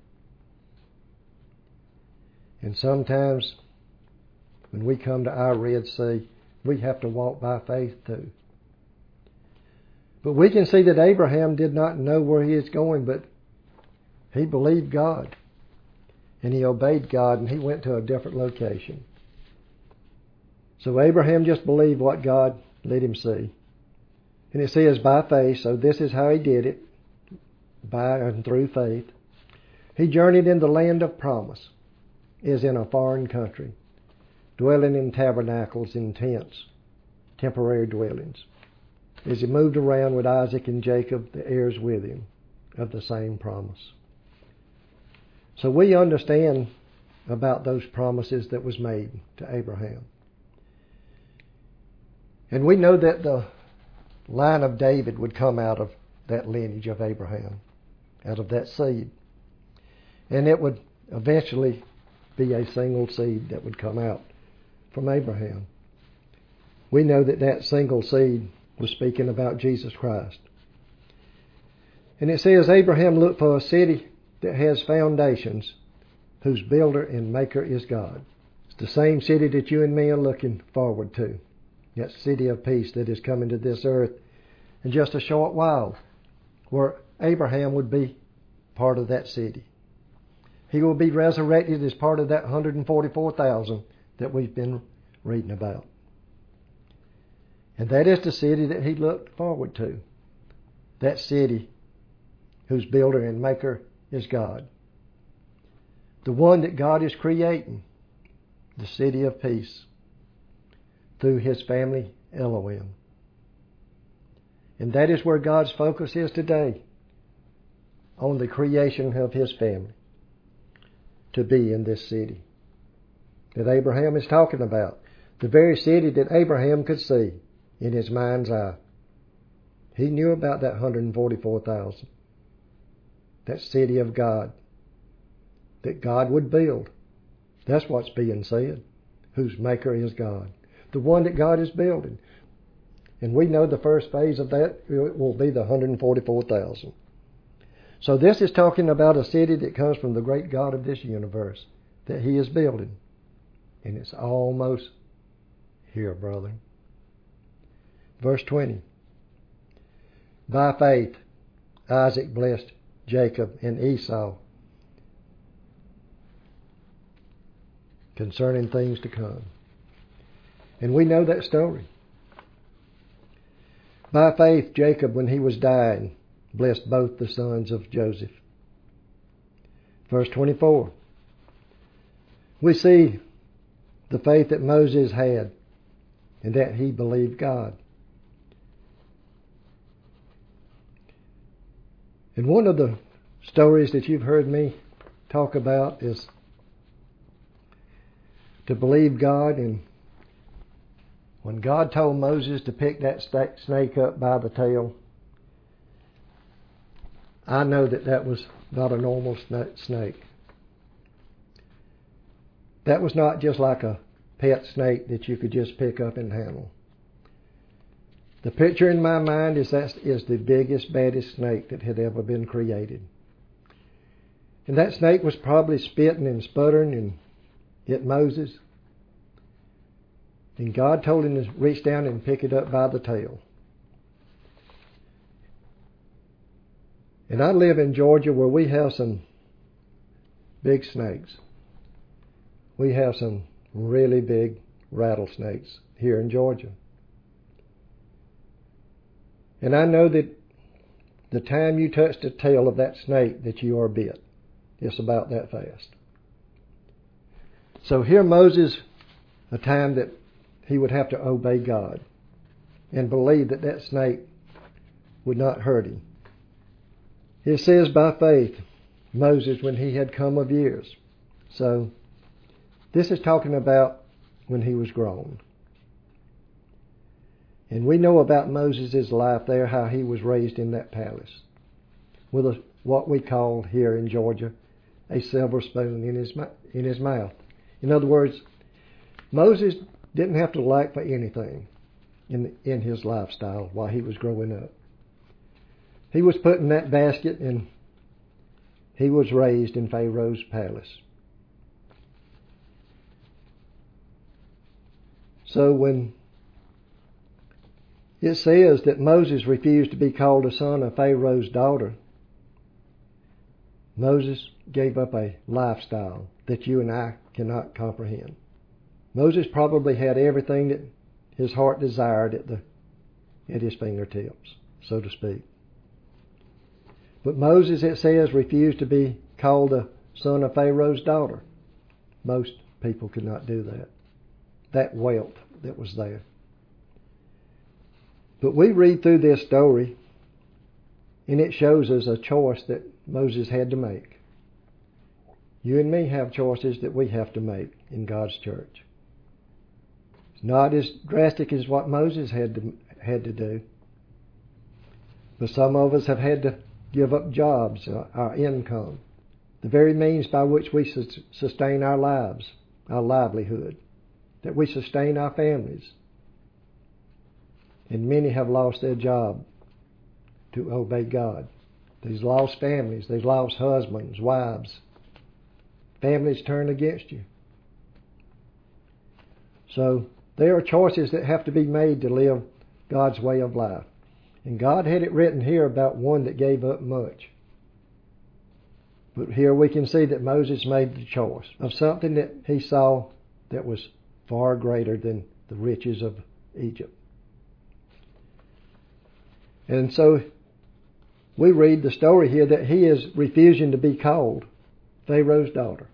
And sometimes when we come to our Red Sea, we have to walk by faith too. But we can see that Abraham did not know where he is going, but he believed God. And he obeyed God, and he went to a different location. So Abraham just believed what God let him see. And it says by faith, so this is how he did it, by and through faith. He journeyed in the land of promise, as in a foreign country, dwelling in tabernacles in tents, temporary dwellings, as he moved around with Isaac and Jacob, the heirs with him, of the same promise. So we understand about those promises that was made to Abraham. And we know that the line of David would come out of that lineage of Abraham, out of that seed. And it would eventually be a single seed that would come out from Abraham. We know that that single seed was speaking about Jesus Christ. And it says Abraham looked for a city that has foundations, whose builder and maker is God. It's the same city that you and me are looking forward to. That city of peace that is coming to this earth in just a short while, where Abraham would be part of that city. He will be resurrected as part of that one hundred forty-four thousand that we've been reading about. And that is the city that he looked forward to. that city whose builder and maker is God. The one that God is creating, the city of peace, through His family Elohim. And that is where God's focus is today, on the creation of His family to be in this city that Abraham is talking about. The very city that Abraham could see in his mind's eye. He knew about that one hundred forty-four thousand. That city of God that God would build. That's what's being said. Whose maker is God. The one that God is building. And we know the first phase of that will be the one hundred forty-four thousand. So this is talking about a city that comes from the great God of this universe that He is building. And it's almost here, brother. Verse twenty. By faith, Isaac blessed Jacob and Esau concerning things to come. And we know that story. By faith, Jacob, when he was dying, blessed both the sons of Joseph. Verse twenty-four. We see the faith that Moses had, and that he believed God. And one of the stories that you've heard me talk about is to believe God. And when God told Moses to pick that snake up by the tail, I know that that was not a normal snake. That was not just like a pet snake that you could just pick up and handle. The picture in my mind is that is the biggest, baddest snake that had ever been created. And that snake was probably spitting and sputtering and at Moses. And God told him to reach down and pick it up by the tail. And I live in Georgia where we have some big snakes. We have some really big rattlesnakes here in Georgia. And I know that the time you touch the tail of that snake that you are bit. It's about that fast. So here Moses, a time that he would have to obey God and believe that that snake would not hurt him. It says by faith, Moses, when he had come of years. So this is talking about when he was grown. And we know about Moses' life there, how he was raised in that palace with a, what we call here in Georgia a silver spoon in his in his mouth. In other words, Moses didn't have to lack for anything in in his lifestyle while he was growing up. He was put in that basket and he was raised in Pharaoh's palace. So when it says that Moses refused to be called a son of Pharaoh's daughter, Moses gave up a lifestyle that you and I cannot comprehend. Moses probably had everything that his heart desired at the at his fingertips, so to speak. But Moses, it says, refused to be called a son of Pharaoh's daughter. Most people could not do that. That wealth that was there. But we read through this story, and it shows us a choice that Moses had to make. You and me have choices that we have to make in God's church. It's not as drastic as what Moses had to, had to do. But some of us have had to give up jobs, our income, the very means by which we sustain our lives, our livelihood, that we sustain our families. And many have lost their job to obey God. These lost families, these lost husbands, wives, families turned against you. So there are choices that have to be made to live God's way of life. And God had it written here about one that gave up much. But here we can see that Moses made the choice of something that he saw that was far greater than the riches of Egypt. And so we read the story here that he is refusing to be called Pharaoh's daughter.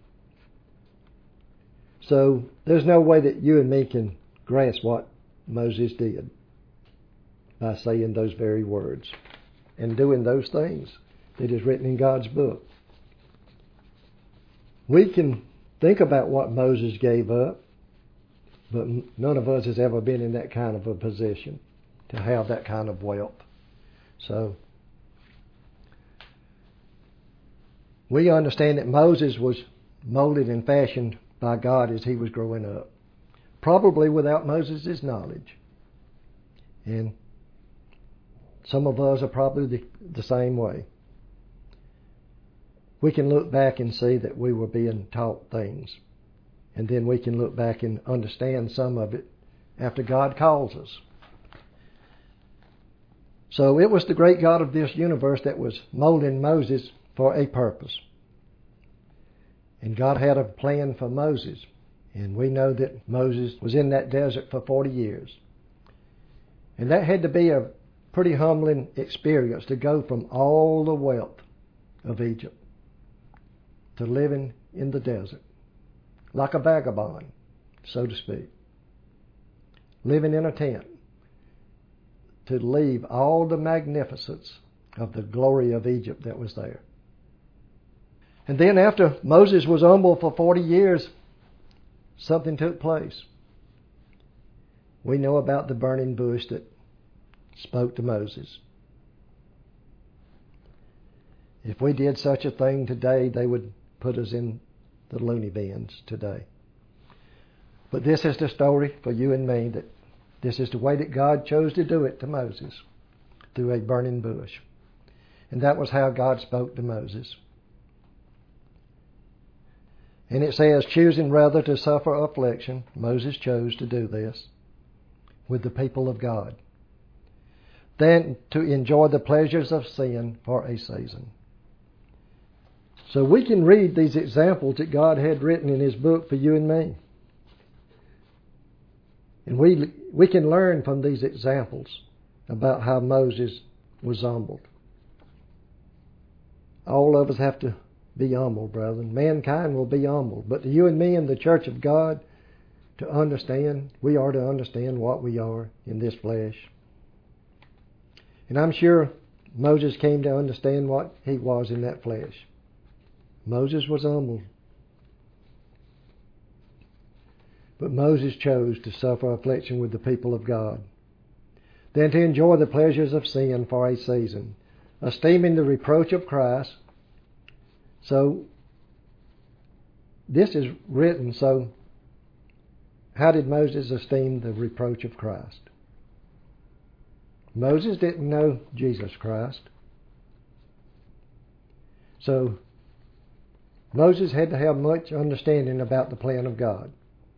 So there's no way that you and me can grasp what Moses did by saying those very words and doing those things that is written in God's book. We can think about what Moses gave up, but none of us has ever been in that kind of a position to have that kind of wealth. So we understand that Moses was molded and fashioned by God as he was growing up, probably without Moses' knowledge. And some of us are probably the, the same way. We can look back and see that we were being taught things. And then we can look back and understand some of it after God calls us. So it was the great God of this universe that was molding Moses for a purpose. And God had a plan for Moses. And we know that Moses was in that desert for forty years. And that had to be a pretty humbling experience to go from all the wealth of Egypt to living in the desert, like a vagabond, so to speak. Living in a tent, to leave all the magnificence of the glory of Egypt that was there. And then after Moses was humble for forty years, something took place. We know about the burning bush that spoke to Moses. If we did such a thing today, they would put us in the loony bins today. But this is the story for you and me, that this is the way that God chose to do it to Moses, through a burning bush. And that was how God spoke to Moses. And it says, choosing rather to suffer affliction, Moses chose to do this with the people of God, than to enjoy the pleasures of sin for a season. So we can read these examples that God had written in His book for you and me. And we we can learn from these examples about how Moses was humbled. All of us have to be humbled, brethren. Mankind will be humbled. But to you and me in the church of God, to understand, we are to understand what we are in this flesh. And I'm sure Moses came to understand what he was in that flesh. Moses was humble. But Moses chose to suffer affliction with the people of God, than to enjoy the pleasures of sin for a season, esteeming the reproach of Christ. So, this is written, so how did Moses esteem the reproach of Christ? Moses didn't know Jesus Christ. So, Moses had to have much understanding about the plan of God.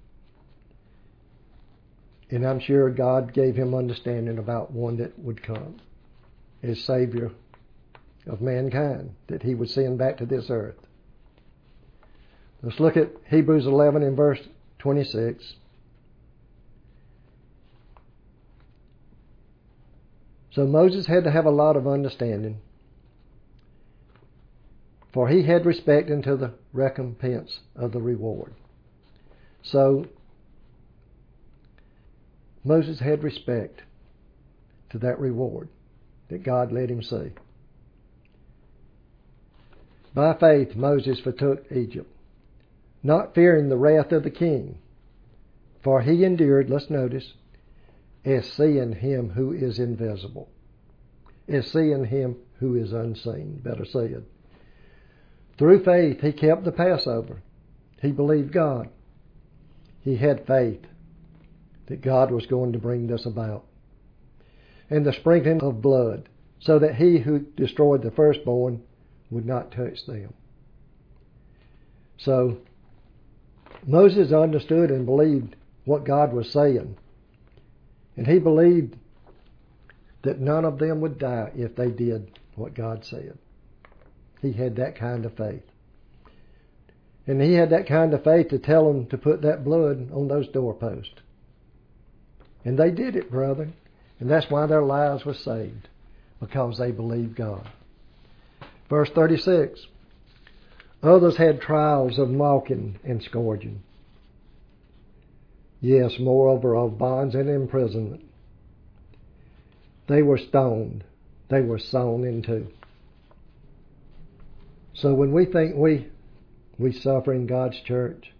And I'm sure God gave him understanding about one that would come as Savior of mankind, that He would send back to this earth. Let's look at Hebrews eleven and verse twenty-six. So Moses had to have a lot of understanding, for he had respect unto the recompense of the reward. So Moses had respect to that reward that God let him see. By faith Moses forsook Egypt, not fearing the wrath of the king, for he endured, let's notice, as seeing Him who is invisible, as seeing Him who is unseen, better said. Through faith he kept the Passover. He believed God. He had faith that God was going to bring this about. And the sprinkling of blood, so that he who destroyed the firstborn would not touch them. So, Moses understood and believed what God was saying. And he believed that none of them would die if they did what God said. He had that kind of faith. And he had that kind of faith to tell them to put that blood on those doorposts. And they did it, brethren. And that's why their lives were saved. because they believed God. Verse thirty-six, others had trials of mocking and scourging. Yes, moreover, of bonds and imprisonment. They were stoned. They were sawn in two. So when we think we, we suffer in God's church,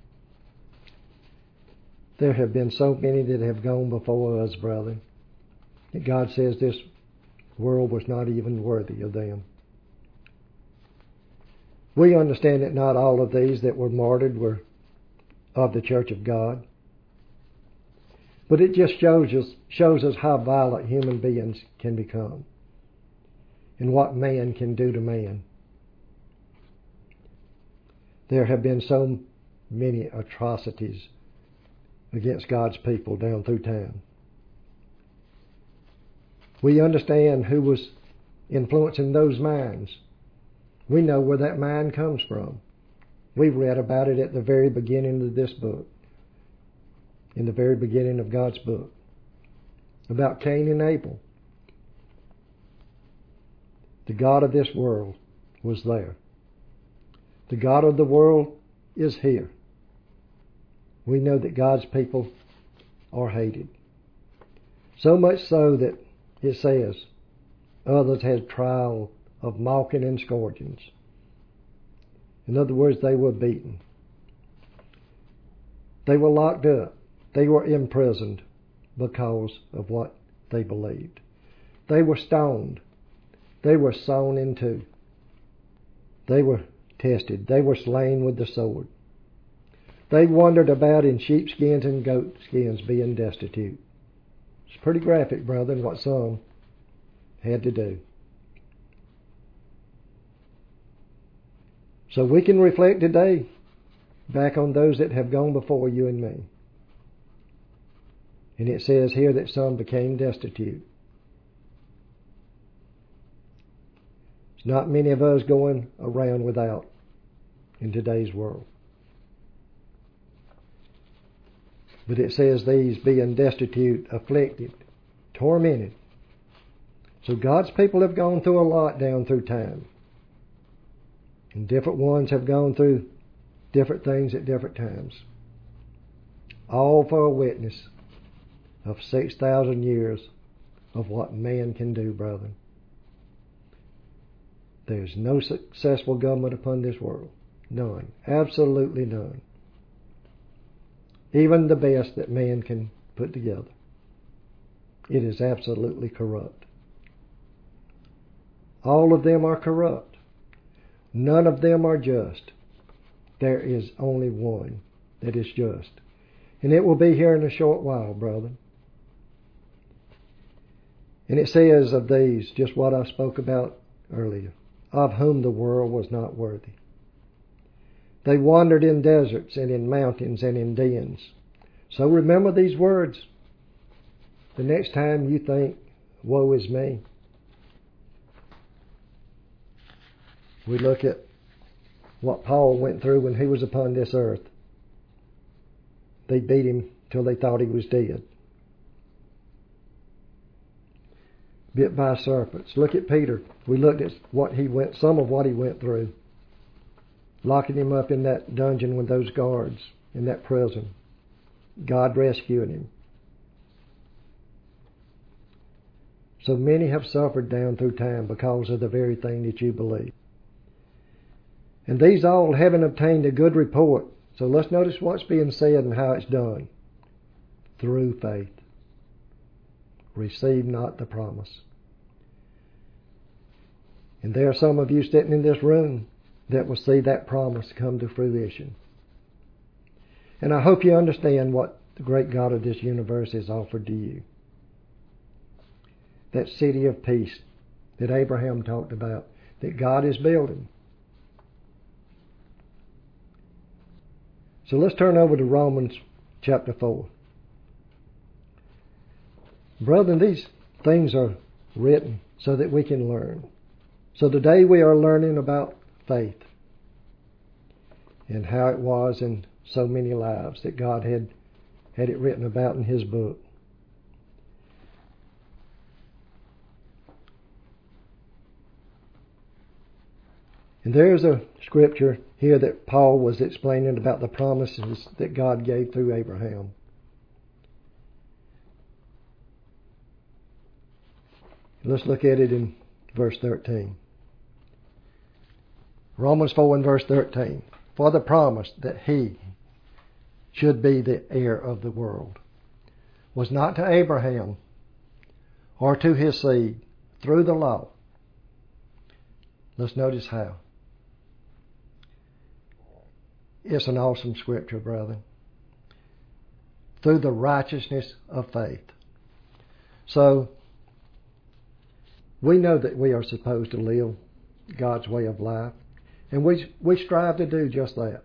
there have been so many that have gone before us, brother, that God says this world was not even worthy of them. We understand that not all of these that were martyred were of the church of God. But it just shows us, shows us how violent human beings can become and what man can do to man. There have been so many atrocities against God's people down through time. We understand who was influencing those minds. We know where that mind comes from. We've read about it at the very beginning of this book, in the very beginning of God's book, about Cain and Abel. The God of this world was there. The God of the world is here. We know that God's people are hated. So much so that it says, others had trial of mocking and scourgings. In other words, they were beaten. They were locked up. They were imprisoned because of what they believed. They were stoned. They were sawn in two. They were tested. They were slain with the sword. They wandered about in sheepskins and goatskins, being destitute. It's pretty graphic, brother, what some had to do. So we can reflect today back on those that have gone before you and me. And it says here that some became destitute. There's not many of us going around without in today's world. But it says these being destitute, afflicted, tormented. So God's people have gone through a lot down through time. And different ones have gone through different things at different times. All for a witness of six thousand years of what man can do, brother. There's no successful government upon this world. None. Absolutely none. Even the best that man can put together. It is absolutely corrupt. All of them are corrupt. None of them are just. There is only one that is just. And it will be here in a short while, brother. And it says of these, just what I spoke about earlier, of whom the world was not worthy. They wandered in deserts and in mountains and in dens. So remember these words. The next time you think, woe is me. We look at what Paul went through when he was upon this earth. They beat him till they thought he was dead. Bit by serpents. Look at Peter. We looked at what he went, some of what he went through. Locking him up in that dungeon with those guards, in that prison. God rescuing him. So many have suffered down through time because of the very thing that you believe. And these all having obtained a good report. So let's notice what's being said and how it's done. Through faith. Receive not the promise. And there are some of you sitting in this room that will see that promise come to fruition. And I hope you understand what the great God of this universe has offered to you. That city of peace that Abraham talked about, that God is building. So let's turn over to Romans chapter four. Brethren, these things are written so that we can learn. So today we are learning about faith and how it was in so many lives that God had, had it written about in His book. And there's a scripture here that Paul was explaining about the promises that God gave through Abraham. Let's look at it in verse thirteen. Romans four and verse thirteen. For the promise that he should be the heir of the world was not to Abraham or to his seed through the law. Let's notice how. It's an awesome scripture, brother. Through the righteousness of faith. So, we know that we are supposed to live God's way of life. And we, we strive to do just that.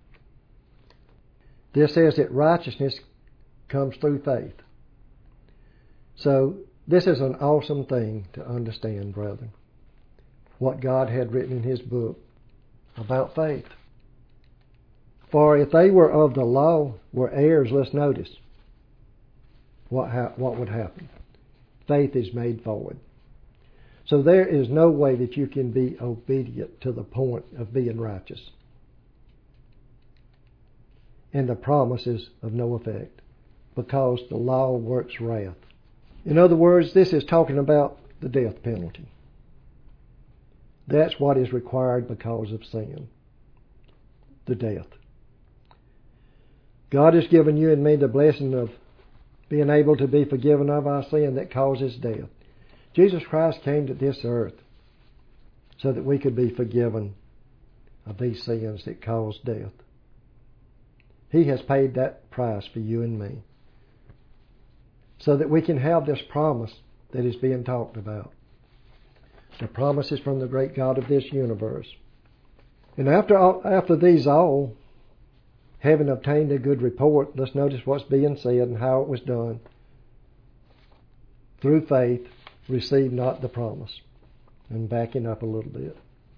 This says that righteousness comes through faith. So, this is an awesome thing to understand, brethren. What God had written in His book about faith. For if they were of the law, were heirs, let's notice what ha- what would happen. Faith is made forward. So there is no way that you can be obedient to the point of being righteous. And the promise is of no effect, because the law works wrath. In other words, this is talking about the death penalty. That's what is required because of sin. The death. God has given you and me the blessing of being able to be forgiven of our sin that causes death. Jesus Christ came to this earth so that we could be forgiven of these sins that cause death. He has paid that price for you and me so that we can have this promise that is being talked about. The promise is from the great God of this universe. And after all, after these all, having obtained a good report, let's notice what's being said and how it was done. Through faith, receive not the promise. And backing up a little bit.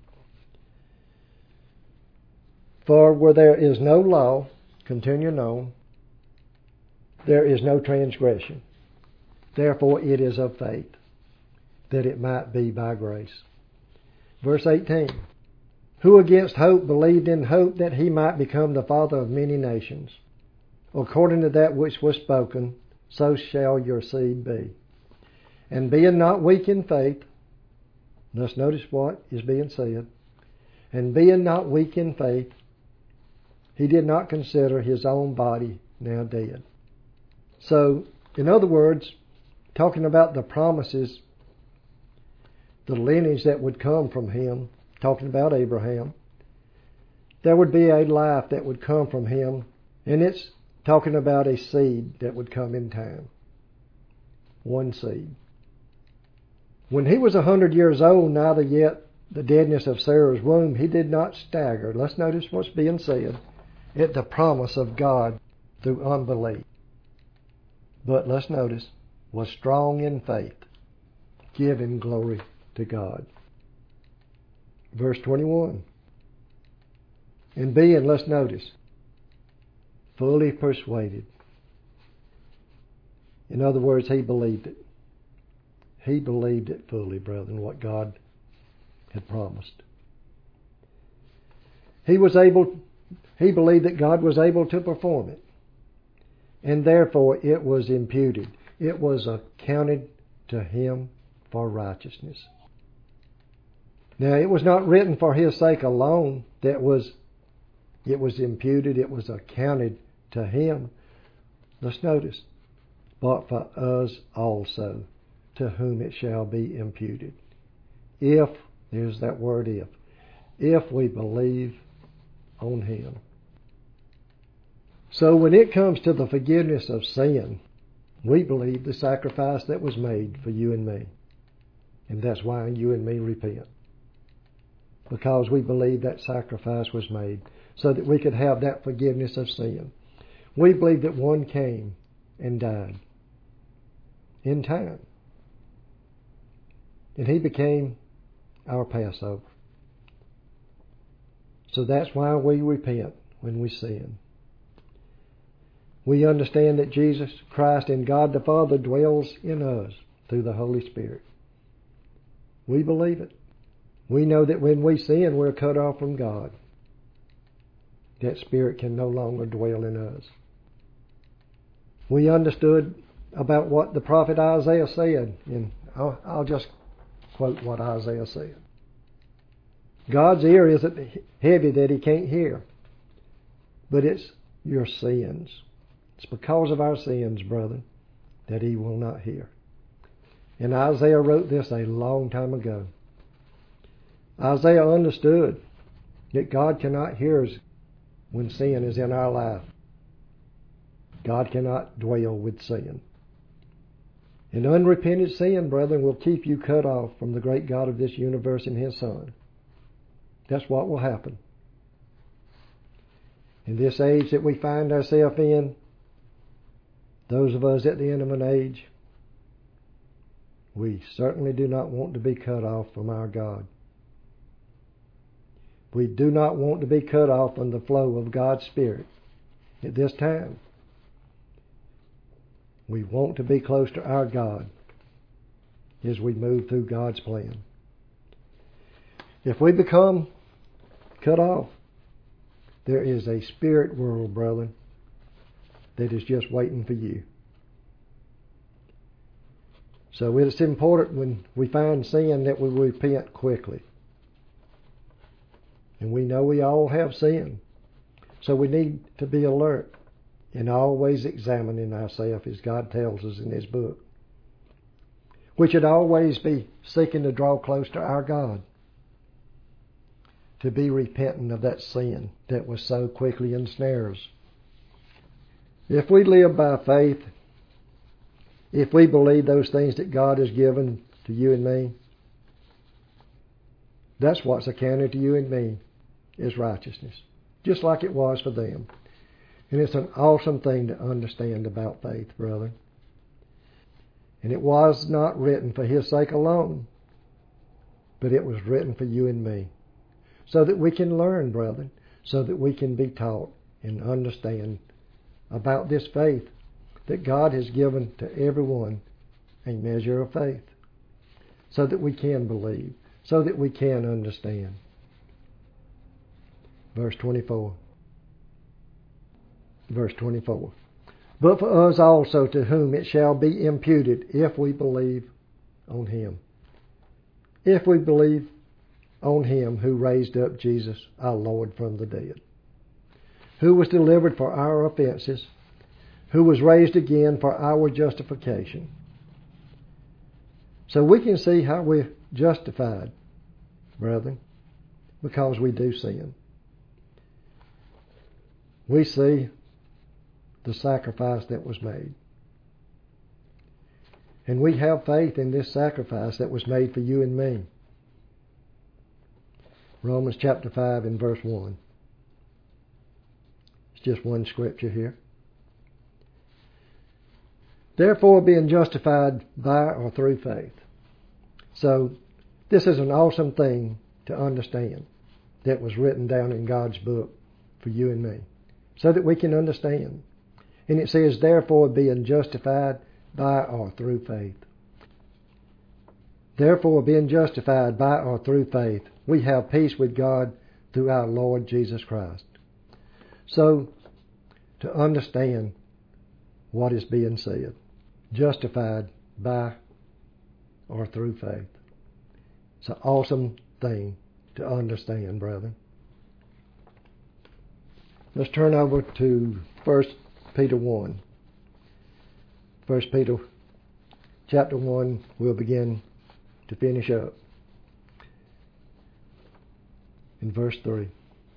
For where there is no law, continuing on, there is no transgression. Therefore it is of faith, that it might be by grace. Verse eighteen. Who against hope believed in hope that he might become the father of many nations. According to that which was spoken, so shall your seed be. And being not weak in faith, let's notice what is being said. And being not weak in faith, he did not consider his own body now dead. So, in other words, talking about the promises, the lineage that would come from him, talking about Abraham, there would be a life that would come from him, and it's talking about a seed that would come in time. One seed. When he was a hundred years old, neither yet the deadness of Sarah's womb, he did not stagger. Let's notice what's being said. At the promise of God through unbelief. But let's notice, was strong in faith, giving glory to God. Verse twenty-one. And being, let's notice, fully persuaded. In other words, he believed it. He believed it fully, brethren, what God had promised. He was able, he believed that God was able to perform it. And therefore it was imputed. It was accounted to him for righteousness. Now, it was not written for his sake alone that was, it was imputed, it was accounted to him. Let's notice, but for us also, to whom it shall be imputed. If, there's that word if, if we believe on him. So when it comes to the forgiveness of sin, we believe the sacrifice that was made for you and me. And that's why you and me repent. Because we believe that sacrifice was made so that we could have that forgiveness of sin. We believe that one came and died in time. And he became our Passover. So that's why we repent when we sin. We understand that Jesus Christ and God the Father dwells in us through the Holy Spirit. We believe it. We know that when we sin, we're cut off from God. That Spirit can no longer dwell in us. We understood about what the prophet Isaiah said, and I'll, I'll just quote what Isaiah said. God's ear isn't heavy that He can't hear, but it's your sins. It's because of our sins, brother, that He will not hear. And Isaiah wrote this a long time ago. Isaiah understood that God cannot hear us when sin is in our life. God cannot dwell with sin. And unrepented sin, brethren, will keep you cut off from the great God of this universe and His Son. That's what will happen. In this age that we find ourselves in, those of us at the end of an age, we certainly do not want to be cut off from our God. We do not want to be cut off from the flow of God's Spirit at this time. We want to be close to our God as we move through God's plan. If we become cut off, there is a spirit world, brethren, that is just waiting for you. So it's important when we find sin that we repent quickly. And we know we all have sin. So we need to be alert and always examining ourselves as God tells us in His book. We should always be seeking to draw close to our God, to be repentant of that sin that was so quickly ensnares. If we live by faith, if we believe those things that God has given to you and me, that's what's accounted to you and me is righteousness, just like it was for them. And it's an awesome thing to understand about faith, brother. And it was not written for His sake alone, but it was written for you and me, so that we can learn, brethren, so that we can be taught and understand about this faith that God has given to everyone a measure of faith, so that we can believe, so that we can understand. Verse twenty-four. Verse twenty-four. But for us also, to whom it shall be imputed, if we believe on Him. If we believe on Him who raised up Jesus, our Lord, from the dead, who was delivered for our offenses, who was raised again for our justification. So we can see how we're justified, brethren, because we do sin. We see the sacrifice that was made. And we have faith in this sacrifice that was made for you and me. Romans chapter five and verse one. It's just one scripture here. Therefore, being justified by or through faith. So, this is an awesome thing to understand that was written down in God's book for you and me, so that we can understand. And it says, therefore, being justified by or through faith. Therefore, being justified by or through faith, we have peace with God through our Lord Jesus Christ. So, to understand what is being said, justified by or through faith. It's an awesome thing to understand, brethren. Let's turn over to First Peter one. First Peter chapter one, we'll begin to finish up in verse three.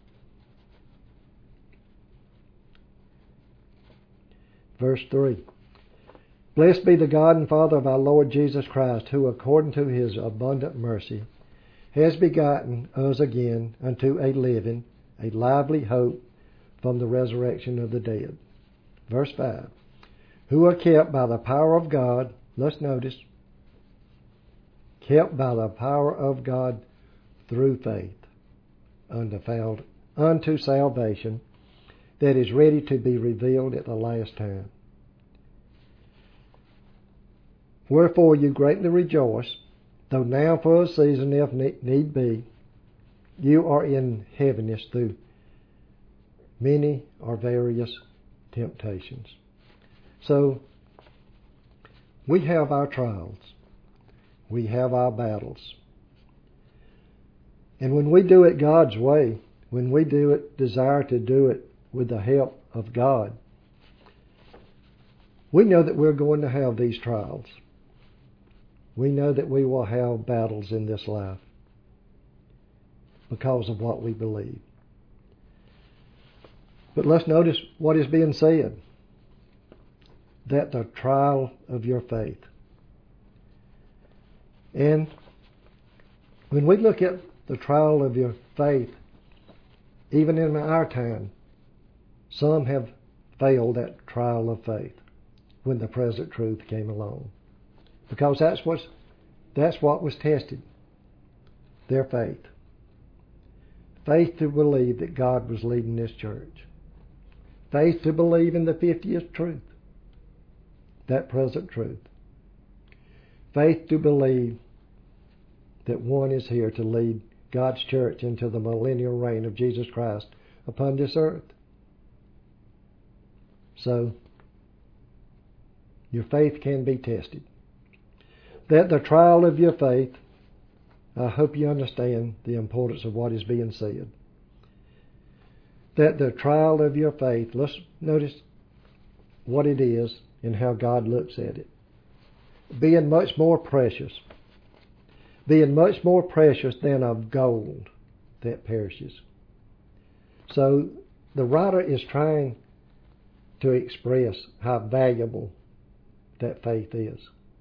Verse three. Blessed be the God and Father of our Lord Jesus Christ, who according to His abundant mercy has begotten us again unto a living, a lively hope from the resurrection of the dead. Verse five. Who are kept by the power of God, let's notice, kept by the power of God through faith unto salvation, that is ready to be revealed at the last time. Wherefore you greatly rejoice, though now for a season, if need be, you are in heaviness through many or various temptations. So, we have our trials. We have our battles. And when we do it God's way, when we do it, desire to do it with the help of God, we know that we're going to have these trials. We know that we will have battles in this life because of what we believe. But let's notice what is being said. That the trial of your faith. And when we look at the trial of your faith, even in our time, some have failed that trial of faith when the present truth came along. Because that's what's, that's what was tested. Their faith. Faith to believe that God was leading this church. Faith to believe in the fiftieth truth. That present truth. Faith to believe that one is here to lead God's church into the millennial reign of Jesus Christ upon this earth. So, your faith can be tested. That the trial of your faith, I hope you understand the importance of what is being said. That the trial of your faith, let's notice what it is and how God looks at it. Being much more precious. Being much more precious than of gold that perishes. So the writer is trying to express how valuable that faith is.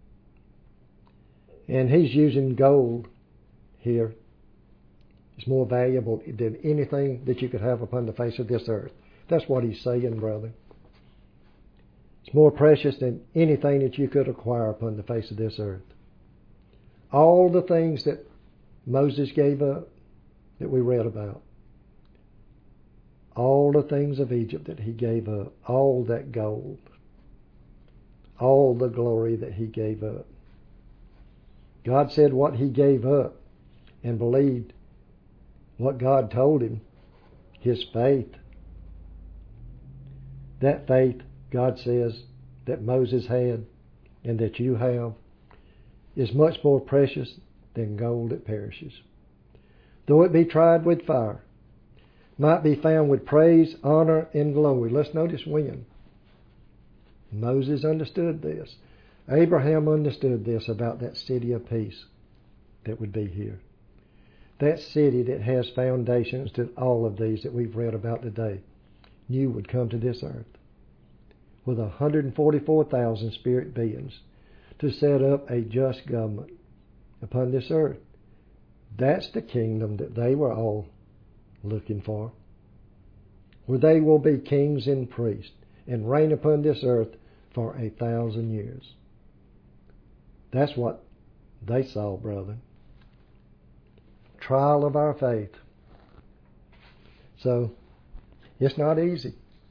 And he's using gold here. It's more valuable than anything that you could have upon the face of this earth. That's what he's saying, brother. It's more precious than anything that you could acquire upon the face of this earth. All the things that Moses gave up, that we read about. All the things of Egypt that he gave up. All that gold. All the glory that he gave up. God said what he gave up and believed what God told him, his faith. That faith, God says, that Moses had and that you have is much more precious than gold that perishes. Though it be tried with fire, might be found with praise, honor, and glory. Let's notice when. Moses understood this. Abraham understood this about that city of peace that would be here. That city that has foundations to all of these that we've read about today, knew would come to this earth with one hundred forty-four thousand spirit beings to set up a just government upon this earth. That's the kingdom that they were all looking for, where they will be kings and priests and reign upon this earth for a thousand years. That's what they saw, brother. Trial of our faith. So, it's not easy.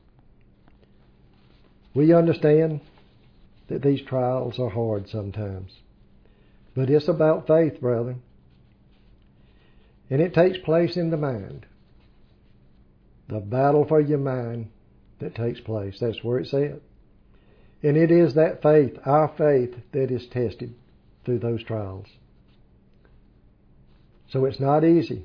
We understand that these trials are hard sometimes. But it's about faith, brother. And it takes place in the mind. The battle for your mind that takes place. That's where it's at. And it is that faith, our faith, that is tested through those trials. So it's not easy.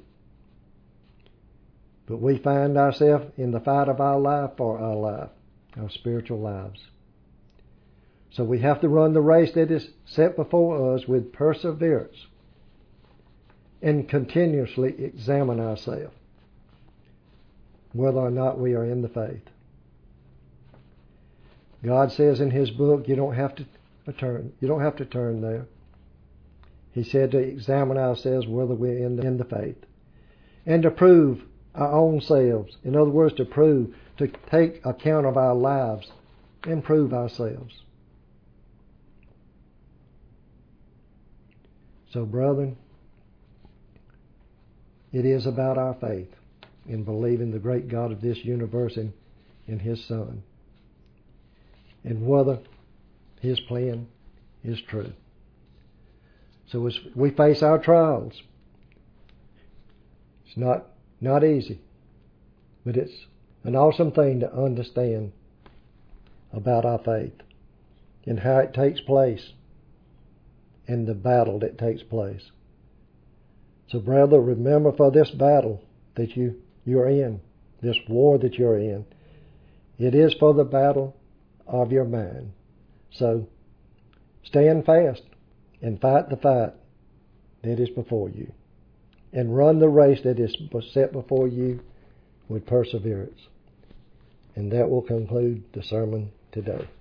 But we find ourselves in the fight of our life for our life, our spiritual lives. So we have to run the race that is set before us with perseverance and continuously examine ourselves whether or not we are in the faith. God says in His book, you don't have to turn. You don't have to turn there. He said to examine ourselves whether we're in the, in the faith. And to prove our own selves. In other words, to prove, to take account of our lives and prove ourselves. So, brethren, it is about our faith in believing the great God of this universe and in His Son. And whether His plan is true. So as we face our trials, it's not, not easy, but it's an awesome thing to understand about our faith and how it takes place and the battle that takes place. So brother, remember for this battle that you, you're in, this war that you're in, it is for the battle of your mind. So stand fast and fight the fight that is before you, and run the race that is set before you with perseverance. And that will conclude the sermon today.